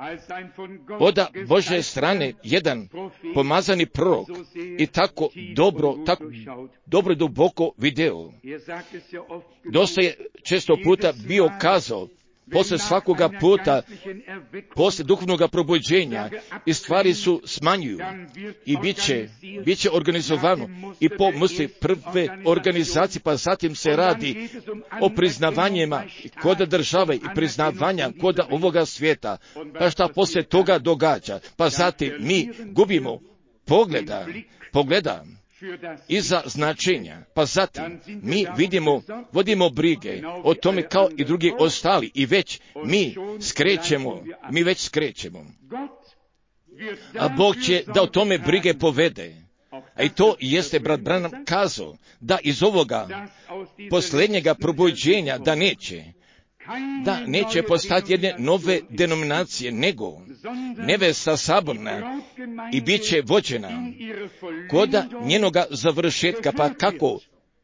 oda Božje strane jedan pomazani prorok i tako dobro, tako dobro duboko video. Dosta je često puta bio kazao, posle svakoga puta, posle duhovnog probuđenja, i stvari su smanjuju i bit će, bit će organizovano i po misli prve organizacije, pa zatim se radi o priznavanjima koda države i priznavanja koda ovoga svijeta. Pa šta posle toga događa? Pa zatim mi gubimo pogleda, pogleda iza značenja, pa zatim mi vidimo, vodimo brige o tome kao i drugi ostali i već mi skrećemo, mi već skrećemo. A Bog će da o tome brige povede. A i to jeste brat Branham kazao, da iz ovoga posljednjega probuđenja da neće, da neće postati jedne nove denominacije, nego nevesta saborna i bit će vođena koda njenoga završetka, pa kako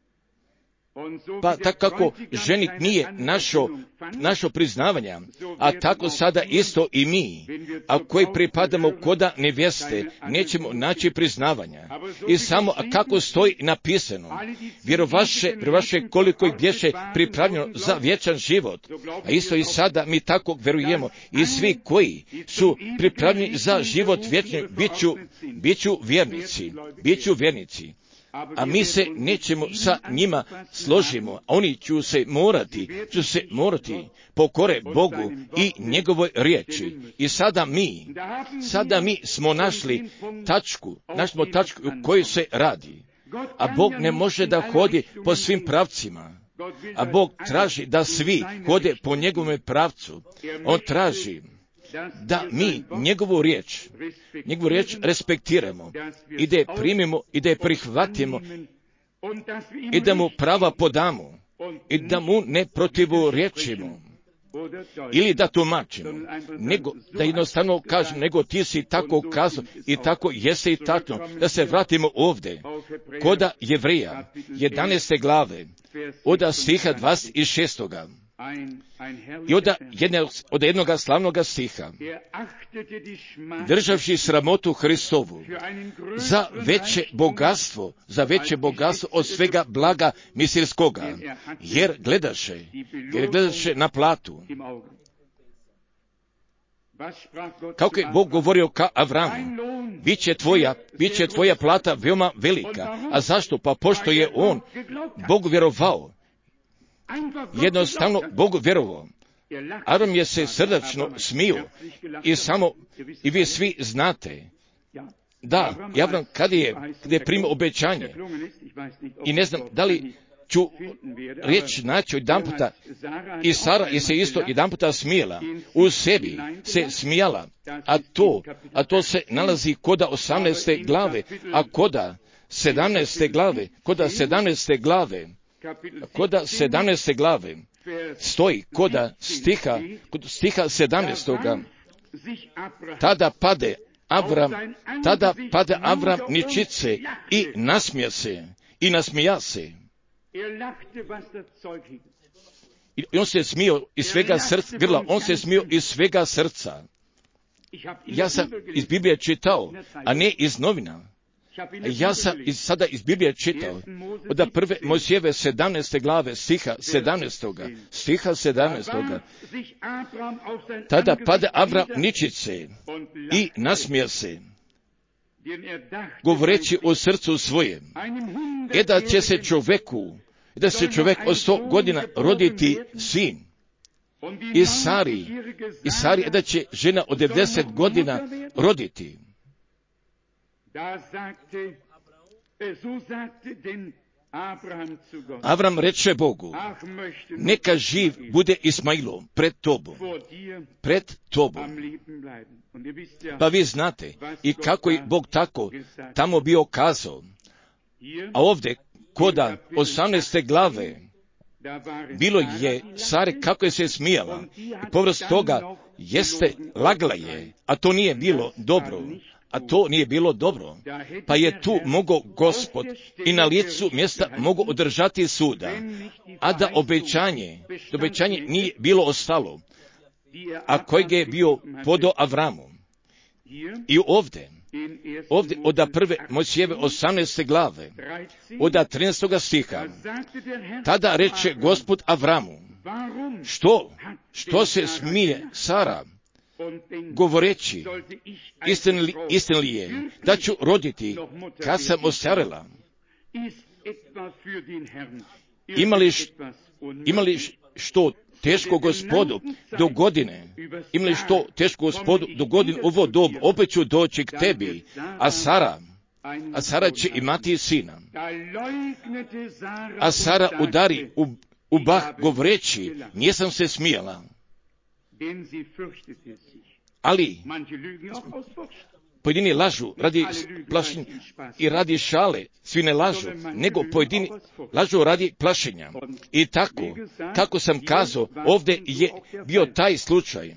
pa tako kako ženik nije našo, našo priznavanja, a tako sada isto i mi, a koji pripadamo koda nevjeste, nećemo naći priznavanja. I samo, a kako stoji napisano, vjerovaše, vjerovaše koliko ih bješe pripravljeno za vječan život, a isto i sada mi tako vjerujemo, i svi koji su pripravljeni za život vječni, bit ću, bit ću vjernici, bit ću vjernici. A mi se nećemo sa njima složimo, a oni ću se morati, ću se morati pokore Bogu i njegovoj riječi. I sada mi, sada mi smo našli tačku, našli smo tačku u kojoj se radi. A Bog ne može da hodi po svim pravcima. A Bog traži da svi hode po njegovome pravcu. On traži da mi njegovu riječ, njegovu riječ respektiramo i da je primimo i da je prihvatimo i da mu prava podamo i da mu ne protivorječimo ili da tumačimo, nego da jednostavno kažem, nego ti si tako kazao i tako jesi i tako. Da se vratimo ovdje, koda Jevrija, jedanaeste glave, od stiha dvadeset šestoga. I od, jedne, od jednoga slavnoga stiha, državši sramotu Hristovu za veće bogatstvo, za veće bogatstvo od svega blaga misilskoga, jer gledaše, jer gledaše na platu. Kako je Bog govorio ka Avramu, bit će tvoja, bit će tvoja plata veoma velika. A zašto? Pa pošto je on Bogu vjerovao. Jednostavno Bogu vjerovao. Avram je se srdačno smio i samo, i vi svi znate, da, Avram kad je, kad je primio obećanje, i ne znam da li ću reći naći jedan puta, i Sara je se isto jedan puta smijela, u sebi se smijala, a to, a to se nalazi koda osamnaeste glave, a koda sedamnaeste glave, koda sedamnaeste glave, koda sedamnaeste glave, stoji koda stiha, kod stiha sedamnaestoga, tada pade Avram, tada pade Avram ničice i nasmija se, i nasmija se. I on se smio iz svega srca, grla, on se smio iz svega srca. Ja sam iz Biblije čitao, a ne iz novina. Ja sam iz, sada iz Biblije čitao, od prve Mojsijeve sedamnaeste glave, stiha sedamnaestoga, stiha sedamnaestoga. Tada pade Avram ničice i nasmija se, govoreći o srcu svojem, e da će se čoveku, da se čovjek od sto godina roditi sin. I Sari, i Sari, e da će žena od devedeset godina roditi. Avram reče Bogu, neka živ bude Ismailom pred tobom, pred tobom. Pa vi znate i kako je Bog tako tamo bio kazao. A ovdje, koda osamnaeste glave, bilo je Sari kako je se smijala. I povrst toga jeste lagla je, a to nije bilo dobro. A to nije bilo dobro, pa je tu mogao Gospod i na licu mjesta mogao održati suda, a da obećanje, da obećanje nije bilo ostalo, a kojeg je bio podo Avramu. I ovdje, ovdje od prve Mojsijeve osamnaeste glave, od trinaestoga stiha, tada reče Gospod Avramu, što, što se smije Sara, govoreći, istin li, istin li je, da ću roditi kad sam ostarela. Imali, š, imali što teško Gospodu do godine, imali što teško Gospodu do godine ovo dob, opet ću doći k tebi, a Sara, a Sara će imati sina. A Sara udari u, u bah govoreći, nisam se smijala. Ali pojedini lažu radi plašenja i radi šale, svi ne lažu, nego pojedini lažu radi plašenja. I tako, kako sam kazao, ovdje je bio taj slučaj.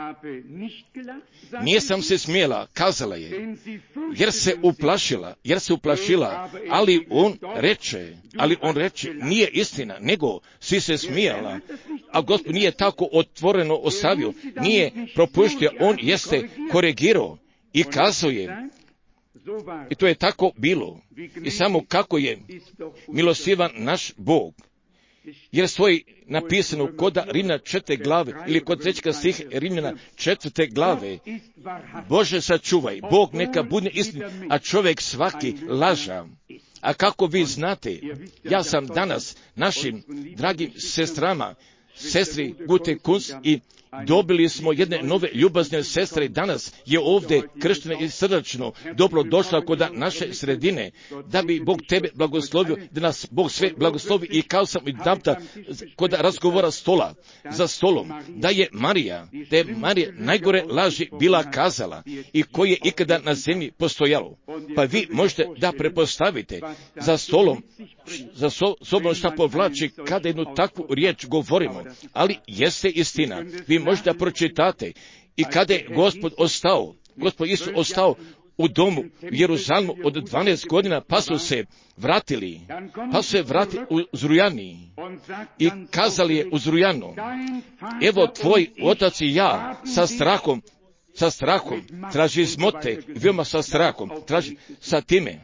Nisam se smjela, kazala je, jer se uplašila, jer se uplašila, ali on reče, ali on reče, nije istina, nego si se smijala, a Gospod nije tako otvoreno ostavio, nije propuštio, on jeste korigirao i kazao je, i to je tako bilo, i samo kako je milostivan naš Bog, jer stoji napisano koda Rimljana četvrte glave, ili kod trećega stiha Rimljana četvrte glave, Bože sačuvaj, Bog neka bude istina, a čovjek svaki laža. A kako vi znate, ja sam danas našim dragim sestrama sestri Gute Kunst i dobili smo jedne nove ljubazne sestre. Danas je ovdje krštena i srdačno dobro došla kod naše sredine, da bi Bog tebe blagoslovio, da nas Bog sve blagoslovi. I kao sam i damta kod razgovora stola, za stolom, da je Marija, da je Marija najgore laži bila kazala i koje je ikada na zemlji postojalo. Pa vi možete da prepostavite za stolom, za so, sobom šta povlači kada jednu takvu riječ govorimo, ali jeste istina. Vi možete da pročitate i kada je Gospod ostao, Gospod Isus ostao u domu u Jeruzalemu od dvanaest godina, pa su se vratili, pa su se vratili u Zrujani i kazali je u Zrujanu, evo tvoj otac i ja sa strahom, sa strahom, traži smote, veoma sa strahom, traži sa time,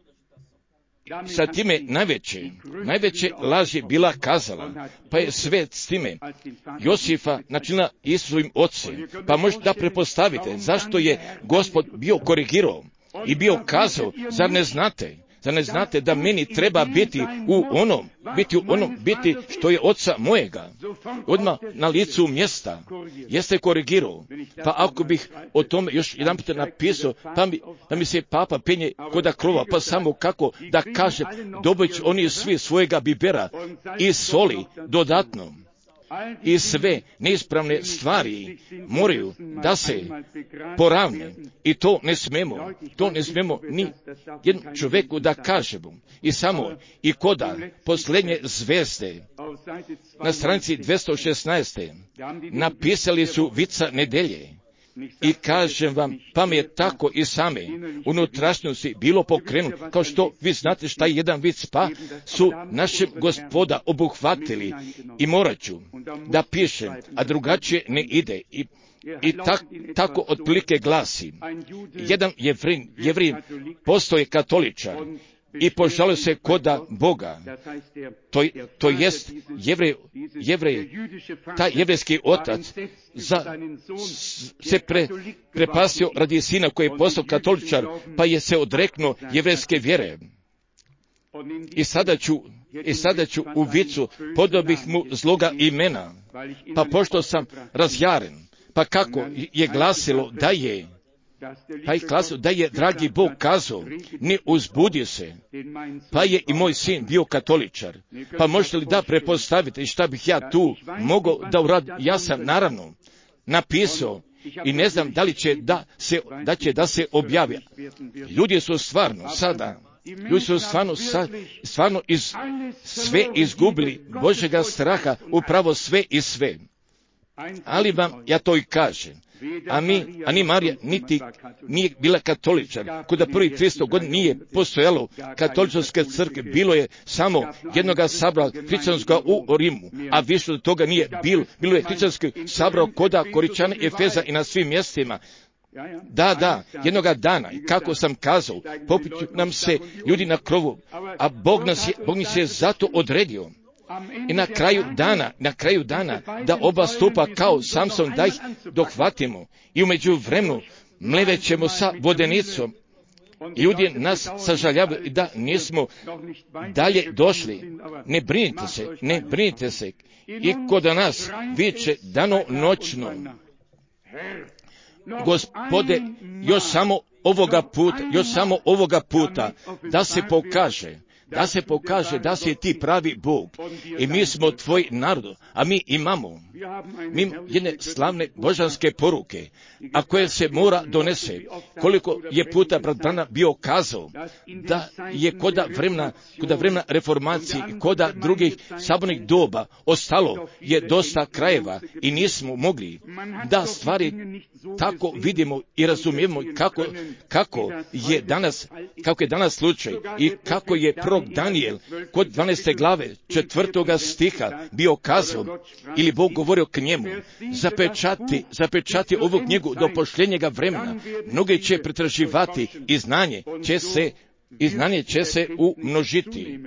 sa time najveće, najveće laži bila kazala, pa je sve s time Josifa načinila Isusovim ocem. Pa možete da prepostavite zašto je Gospod bio korigirao i bio kazao, zar ne znate, zar ne znate da meni treba biti u onom, biti u onom, biti što je oca mojega, odmah na licu mjesta, jeste korigirao. Pa ako bih o tome još jedan put napisao, pa mi, da mi se papa penje koda krova, pa samo kako da kaže, dobit će oni svi svojega bibera i soli dodatno. I sve neispravne stvari moraju da se poravne. I to ne smemo, to ne smemo ni jednom čovjeku da kažemo. I samo, i koda posljednje zvezde na stranici dvjesto šesnaest napisali su vica nedelje. I kažem vam, pa mi je tako i same unutrašnjosti bilo pokrenuto, kao što vi znate šta je jedan vic, pa su našeg Gospoda obuhvatili i morat ću da pišem, a drugačije ne ide. I, i tak, tako otprilike glasi, jedan jevrin, jevrin postoje katoličar i požalio se koda Boga, to, to jest jevrej, jevrej, taj jevrejski otac za, se pre, prepasio radi sina koji je postao katoličar, pa je se odreknuo jevrejske vjere. I sada ću, i sada ću u vicu podobih mu zloga imena, pa pošto sam razjaren, pa kako je glasilo da je, pa je glasilo da je dragi Bog kazao, ne uzbudi se, pa je i moj sin bio katoličar. Pa možete li da prepostavite šta bih ja tu mogao da uradim? Ja sam naravno napisao i ne znam da li će da se, da će da se objavi. Ljudi su stvarno sada, ljudi su stvarno, sa, stvarno iz, sve izgubili Božjega straha, upravo sve i sve. Ali vam ja to i kažem. A mi, a ni Marija, niti nije bila katoličar. Kuda prvi tristo godina nije postojalo katoličarske crkve, bilo je samo jednoga sabra hrišćanskoga u Rimu, a više od toga nije bilo. Bilo je hrišćanski sabra koda Koričana i Efeza i na svim mjestima. Da, da, jednoga dana, kako sam kazao, popiću nam se ljudi na krovu, a Bog nas je, Bog nas je zato odredio. I na kraju dana, na kraju dana, da oba stupa kao Samson, da ih dohvatimo. I umeđu vremenu mlevećemo sa vodenicom. I ljudi nas sažaljavaju da nismo dalje došli. Ne brinite se, ne brinite se. I kod nas viče dano noćno. Gospode, još samo ovoga puta, još samo ovoga puta, da se pokaže, da se pokaže da si ti pravi Bog i mi smo tvoj narod, a mi imamo, mi imamo jedne slavne božanske poruke, a koje se mora donese. Koliko je puta brat Branham bio kazao da je koda vremena, koda vremena reformacije i koda drugih sabornih doba ostalo je dosta krajeva i nismo mogli da stvari tako vidimo i razumijemo kako, kako je danas, kako je danas slučaj i kako je prorok Danijel kod dvanaeste glave četvrtoga stiha bio kazao ili Bog govorio k njemu, zapečati, zapečati ovu knjigu do pošljenjega vremena, mnogi će pretraživati i znanje će se, i znanje će se umnožiti.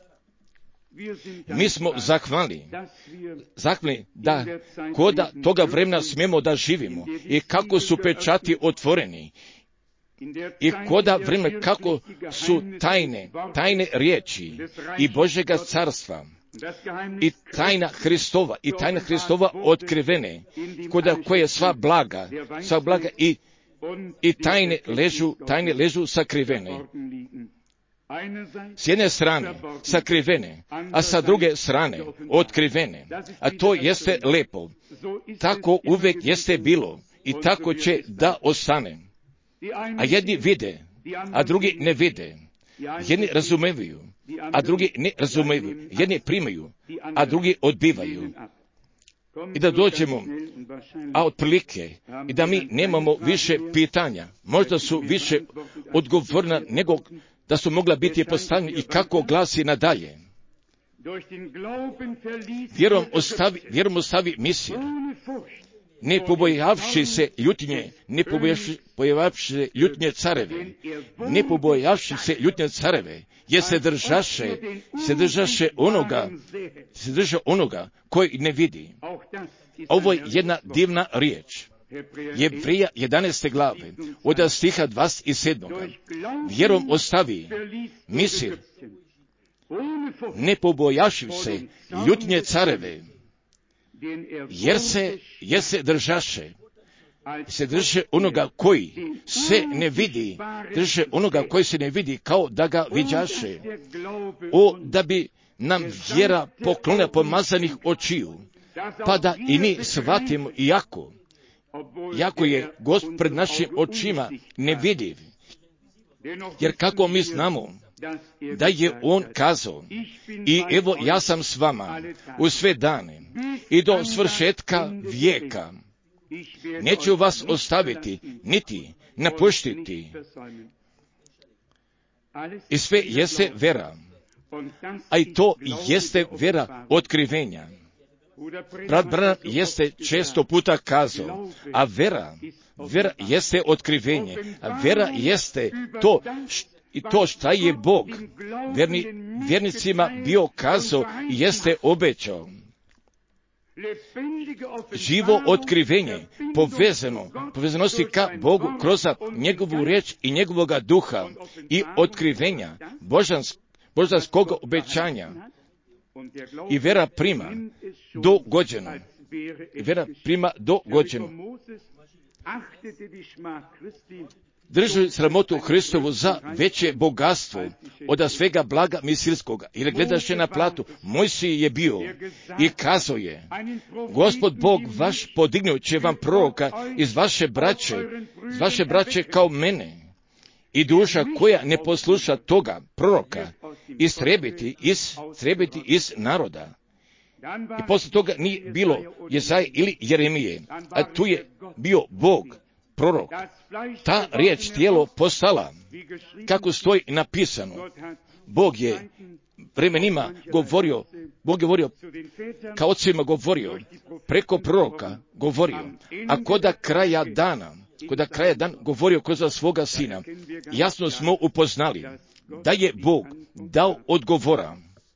Mi smo zahvalni, zahvalni da koda toga vremena smemo da živimo i kako su pečati otvoreni i koda vremena kako su tajne, tajne riječi i Božjega carstva i tajna Hristova, i tajna Hristova otkrivene, kod koje sva blaga, sva blaga i, i tajne ležu, tajne ležu sakrivene. S jedne strane sakrivene, a sa druge strane otkrivene. A to jeste lepo. Tako uvek jeste bilo i tako će da ostane. A jedni vide, a drugi ne vide. Jedni razumevaju, a drugi ne razumevaju. Jedni primaju, a drugi odbivaju. I da dođemo, a otprilike, i da mi nemamo više pitanja, možda su više odgovorna nego da su mogla biti postavljena i kako glasi nadalje. Vjerom ostavi, vjerom ostavi misir, ne pobojavši se ljutnje, ne pobojavši, pobojavši se ljutnje careve, ne pobojavši se ljutnje careve, jer se držaše, se držaše onoga, se drža onoga koji ne vidi. Ovo je jedna divna riječ. Jevrija jedanaeste glave, od stiha dvadeset sedam. Vjerom ostavi misir, ne pobojavši se ljutnje careve, jer se, jer se držaše, se drže onoga koji se ne vidi, drže onoga koji se ne vidi kao da ga viđaše. O, da bi nam vjera poklonila pomazanih očiju, pa da i mi shvatimo iako, jako je Gospod pred našim očima nevidiv. Jer kako mi znamo da je On kazao, i evo ja sam s vama u sve dane i do svršetka vijeka. Neću vas ostaviti, niti napuštiti. I sve jeste vera, a i to jeste vera otkrivenja. Brat Branham jeste često puta kazao, a vera, vera jeste otkrivenje, a vera jeste to i to šta je Bog vjerni, vjernicima bio kazao i jeste obećao. Živo otkrivenje, povezano, povezanosti ka Bogu kroz njegovu riječ i njegovoga duha i otkrivenja božansk, božanskog obećanja. I vera prima dogođeno. I vera prima dogođeno. Drži sramotu Hristovu za veće bogatstvo od svega blaga misilskoga. Ili gledaše na platu, Mojsije je bio i kazao je, Gospod Bog vaš podignuo će vam proroka iz vaše braće, iz vaše braće kao mene. I duša koja ne posluša toga proroka, istrebiti iz, istrebiti iz naroda. I posle toga nije bilo Jesaje ili Jeremije, a tu je bio Bog, prorok. Ta riječ tijelo postala, kako stoji napisano. Bog je vremenima govorio, Bog je govorio, kao ocima govorio, preko proroka govorio, a koda kraja dana, koda kraja dan govorio kroz svoga sina, jasno smo upoznali da je Bog dao odgovora,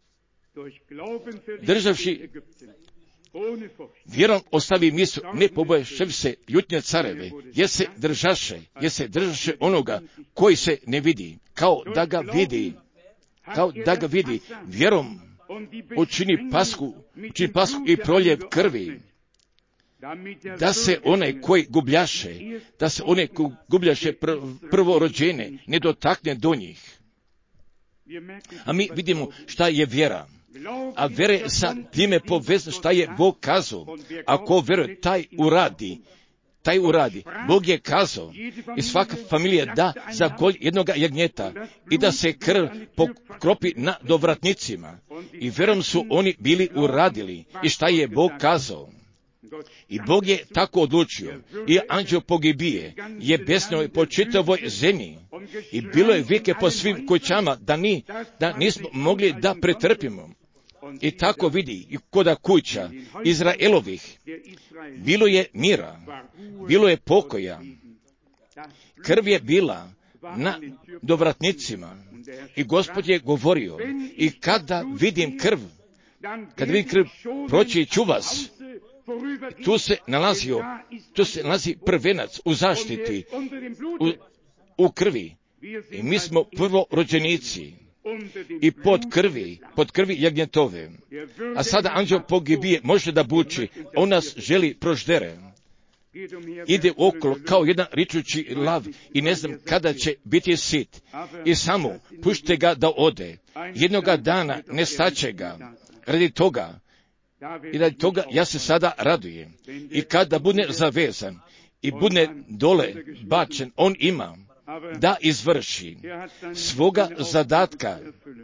državši vjerom ostavi misl, ne pobojavši se ljutnje careve, jer se držaše, jer se držaše onoga koji se ne vidi, kao da ga vidi, kao da ga vidi, vjerom učini pasku, učini pasku i proljev krvi, da se onaj koji gubljaše, da se onaj koji gubljaše pr- prvorođene ne dotakne do njih. A mi vidimo šta je vjera. A vere sa time povezano šta je Bog kazao. Ako veruje, taj uradi. Taj uradi. Bog je kazao i svaka familija da za kolj jednoga jagnjeta i da se krv pokropi na dovratnicima. I verom su oni bili uradili. I šta je Bog kazao? I Bog je tako odlučio. I anđeo pogibije je besnio po čitavoj zemlji. I bilo je vike po svim kućama da, ni, da nismo mogli da pretrpimo. I tako vidi i koda kuća Izraelovih bilo je mira, bilo je pokoja. Krv je bila na dovratnicima i Gospod je govorio, i kada vidim krv, kada vidim krv proći ću vas. Tu se nalazio, tu se nalazi prvenac u zaštiti, u, u krvi. I mi smo prvorođenici. i pod krvi, pod krvi jagnjetove. A sada anđeo pogibije može da buči, on nas želi proždere. Ide okolo kao jedan ričući lav i ne znam kada će biti sit. I samo pušte ga da ode. Jednoga dana nestaće ga. Radi toga, i radi toga ja se sada radujem. I kada bude zavezan i bude dole bačen, on ima da izvrši svoga zadatka.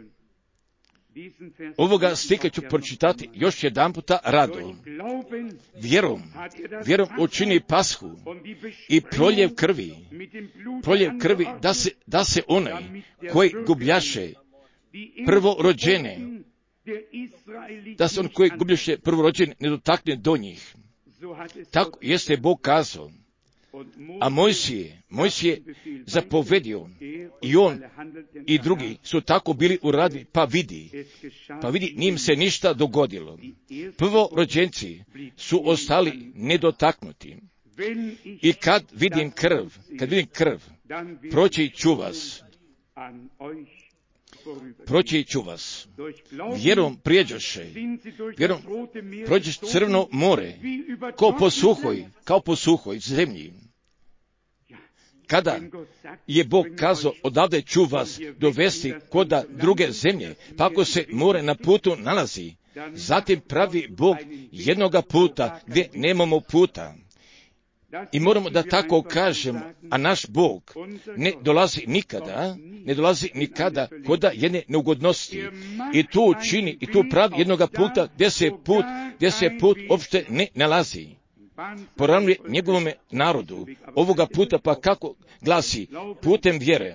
Ovoga stika ću pročitati još jedan puta rado. Vjerom, vjerom učini pashu i proljev krvi, proljev krvi da se, da se onaj koji gubljaše prvorođene, da se on koji gubljaše prvorođene ne dotakne do njih. Tako jeste Bog kazao. A Mojsije, Mojsije zapovedio i on i drugi su tako bili uradili, pa vidi, pa vidi, njim se ništa dogodilo. Prvorođenci su ostali nedotaknuti. I kad vidim krv, kad vidim krv, proći ću vas, proći ću vas. Vjerom prijeđoše, vjerom prođeš Crveno more, kao po suhoj, kao po suhoj zemlji. Kada je Bog kazao, odavde ću vas dovesti koda druge zemlje, pa ako se more na putu nalazi, zatim pravi Bog jednoga puta gdje nemamo puta. I moramo da tako kažemo, a naš Bog ne dolazi nikada, ne dolazi nikada koda jedne neugodnosti. I tu čini, i tu pravi jednoga puta gdje se put, gdje se put uopšte ne nalazi. Poravnuje njegovome narodu ovoga puta, pa kako glasi, putem vjere.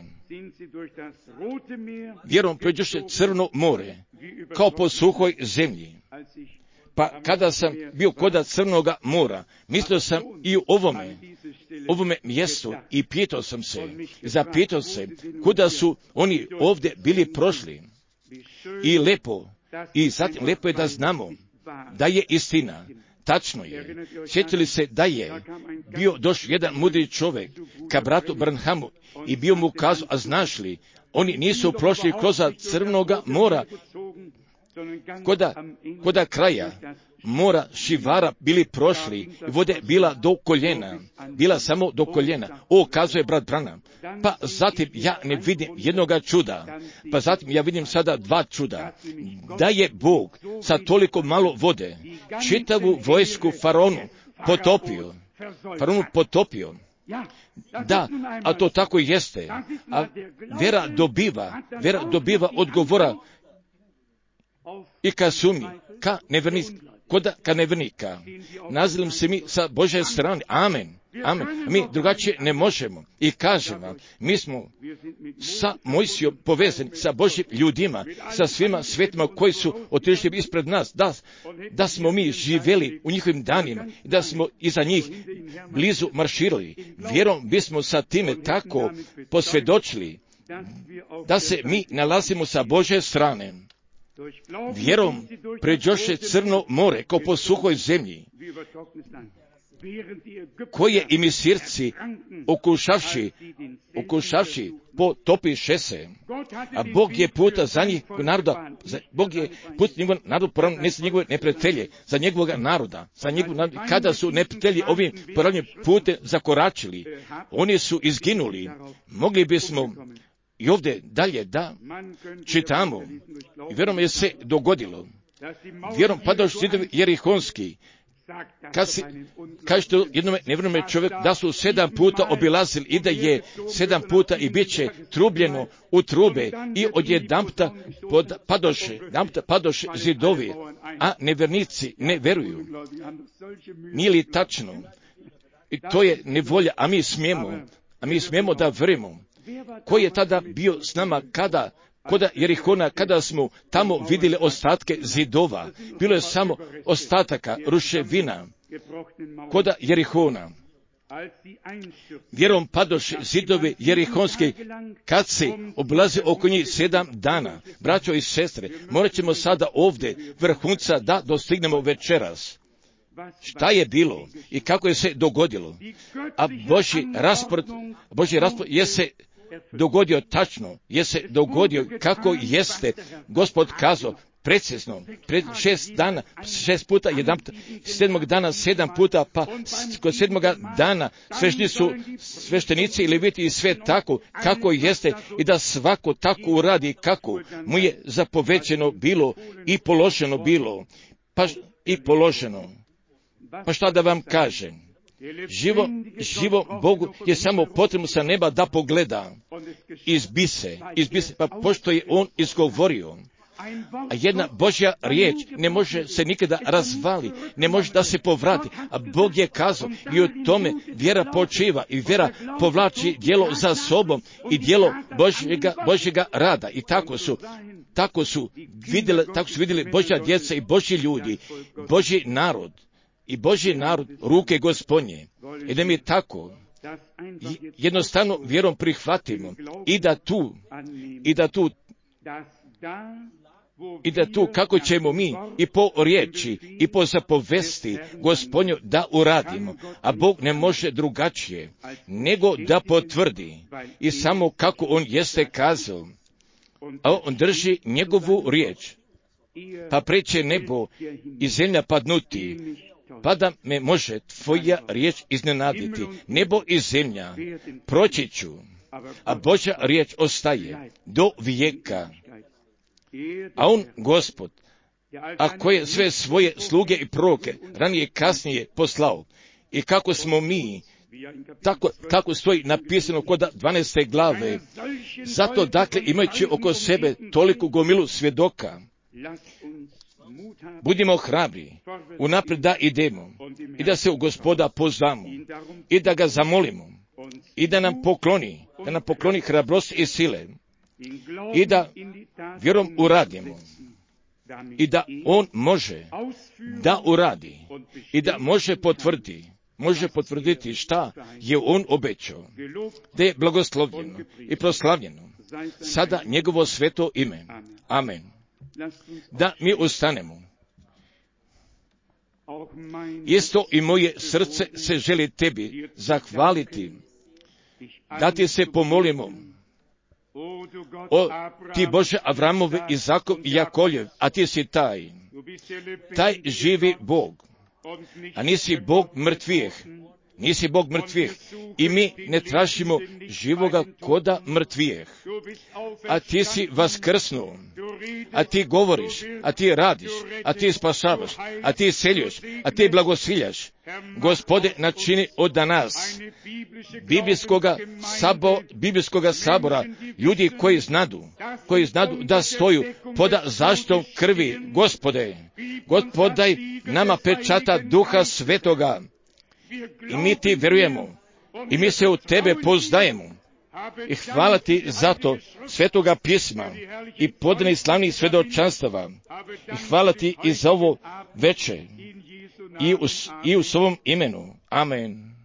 Vjerom pređoše Crno more, kao po suhoj zemlji. Pa kada sam bio koda Crnoga mora, mislio sam i u ovome, ovome mjestu i pitao sam se, zapitao se, kuda su oni ovdje bili prošli. I lepo, i zatim lepo je da znamo da je istina. Tačno je. Sjetili se da je bio došao jedan mudri čovjek ka bratu Branhamu i bio mu kazao, a znaš li, oni nisu prošli kroz Crnoga mora, koda, koda kraja mora Šivara bili prošli i vode bila do koljena, bila samo do koljena. O, kazuje brat Branham. Pa zatim ja ne vidim jednoga čuda, pa zatim ja vidim sada dva čuda. Da je Bog sa toliko malo vode čitavu vojsku faraonu potopio, faraonu potopio. Da, a to tako jeste. A vera dobiva, vera dobiva odgovora i ka sumi, ka nevernika, koda ka nevernika. Nazivamo se mi sa Božje strane. Amen. Amen. Mi drugačije ne možemo. I kažemo, mi smo sa Mojsijom povezani, sa Božjim ljudima, sa svima svetima koji su otišli ispred nas, da, da smo mi živjeli u njihovim danima, da smo iza njih blizu marširali. Vjerom bismo sa time tako posvjedočili da se mi nalazimo sa Božje strane. Vjerom pređoše Crno more kao po suhoj zemlji, koje i Misirci okušavši, okušavši potopiše se, a Bog je puta za njih naroda, za, Bog je put njegov narod poravnio, ne za njegove neprijatelje, za njegovog naroda, za njegov narod, kada su neprijatelji ovim poravnim putem zakoračili, oni su izginuli. Mogli bismo i ovdje dalje da čitamo, i vjerom je se dogodilo, vjerom padoš zidovi Jerihonski, kad si, kaže to jednome nevjernome čovjek, da su sedam puta obilazili i da je sedam puta i bit će trubljeno u trube i odjedanputa padoše, jedanputa padoše zidovi, a nevjernici ne veruju. Nije li tačno? I to je nevolja, a mi smijemo, a mi smijemo da verujemo. Koji je tada bio s nama kada, koda Jerihona, kada smo tamo vidjeli ostatke zidova, bilo je samo ostataka ruševina, koda Jerihona. Vjerom padoše zidovi Jerihonski, kad se obilazi oko njih sedam dana. Braćo i sestre, morat ćemo sada ovdje vrhunca da dostignemo večeras. Šta je bilo i kako je se dogodilo? A Božji raspored, Božji raspored je se dogodio tačno, je se dogodio kako jeste Gospod kazao, precizno, pred šest dana, šest puta, jedan, sedmog dana, sedam puta, pa kod sedmoga dana svešni su sveštenici i leviti i sve tako, kako jeste i da svako tako uradi kako mu je zapovećeno bilo i položeno bilo, pa i položeno. Pa šta da vam kažem? Živo, živo Bogu je samo potrebno sa neba da pogleda, izbise, izbise, pa pošto je On izgovorio, a jedna Božja riječ ne može se nikada razvali, ne može da se povrati, a Bog je kazao i o tome vjera počiva i vjera povlači djelo za sobom i djelo Božjega, Božjega rada i tako su, tako su vidjeli, tako su vidjeli Božja djeca i Božji ljudi, Božji narod i Božji narod ruke Gospodnje. I da mi tako jednostavno vjerom prihvatimo i da tu, i da tu, i da tu kako ćemo mi i po riječi i po zapovesti Gospodnju da uradimo, a Bog ne može drugačije nego da potvrdi i samo kako On jeste kazao, a On drži njegovu riječ, pa preće nebo i zemlja padnuti, pa da me može tvoja riječ iznenaditi. Nebo i zemlja proći ću, a Božja riječ ostaje do vijeka. A On, Gospod, a koje sve svoje sluge i proroke ranije kasnije poslao, i kako smo mi, tako, tako stoji napisano kod dvanaeste glave, zato dakle imajući oko sebe toliku gomilu svjedoka, budimo hrabri, unaprijed da idemo i da se u Gospoda pozvamo i da ga zamolimo i da nam pokloni, da nam pokloni hrabrost i sile i da vjerom uradimo i da On može da uradi i da može potvrditi, može potvrditi šta je On obećao, da je blagoslovljeno i proslavljeno sada njegovo sveto ime. Amen. Da mi ustanemo. Isto i moje srce se želi tebi zahvaliti, da ti se pomolimo. O, ti Bože Avramove, Izakov i Jakoljev, a ti si taj, taj živi Bog, a nisi Bog mrtvijeh, nisi Bog mrtvijeh i mi ne tražimo živoga koda mrtvijeh, a ti si vaskrsnuo, a ti govoriš, a ti radiš, a ti spašavaš, a ti seljuješ, a ti blagosiljaš. Gospode, načini od nas biblijskoga, sabo, biblijskoga sabora ljudi koji znadu, koji znadu da stoju pod zaštitom krvi. Gospode, Gospod daj nama pečata Duha Svetoga i mi ti vjerujemo i mi se u tebe pozdajemo. I hvala ti za to Svetoga pisma i podane slavnih svjedočanstava. I hvala ti i za ovo veče i u, i u svom imenu. Amen.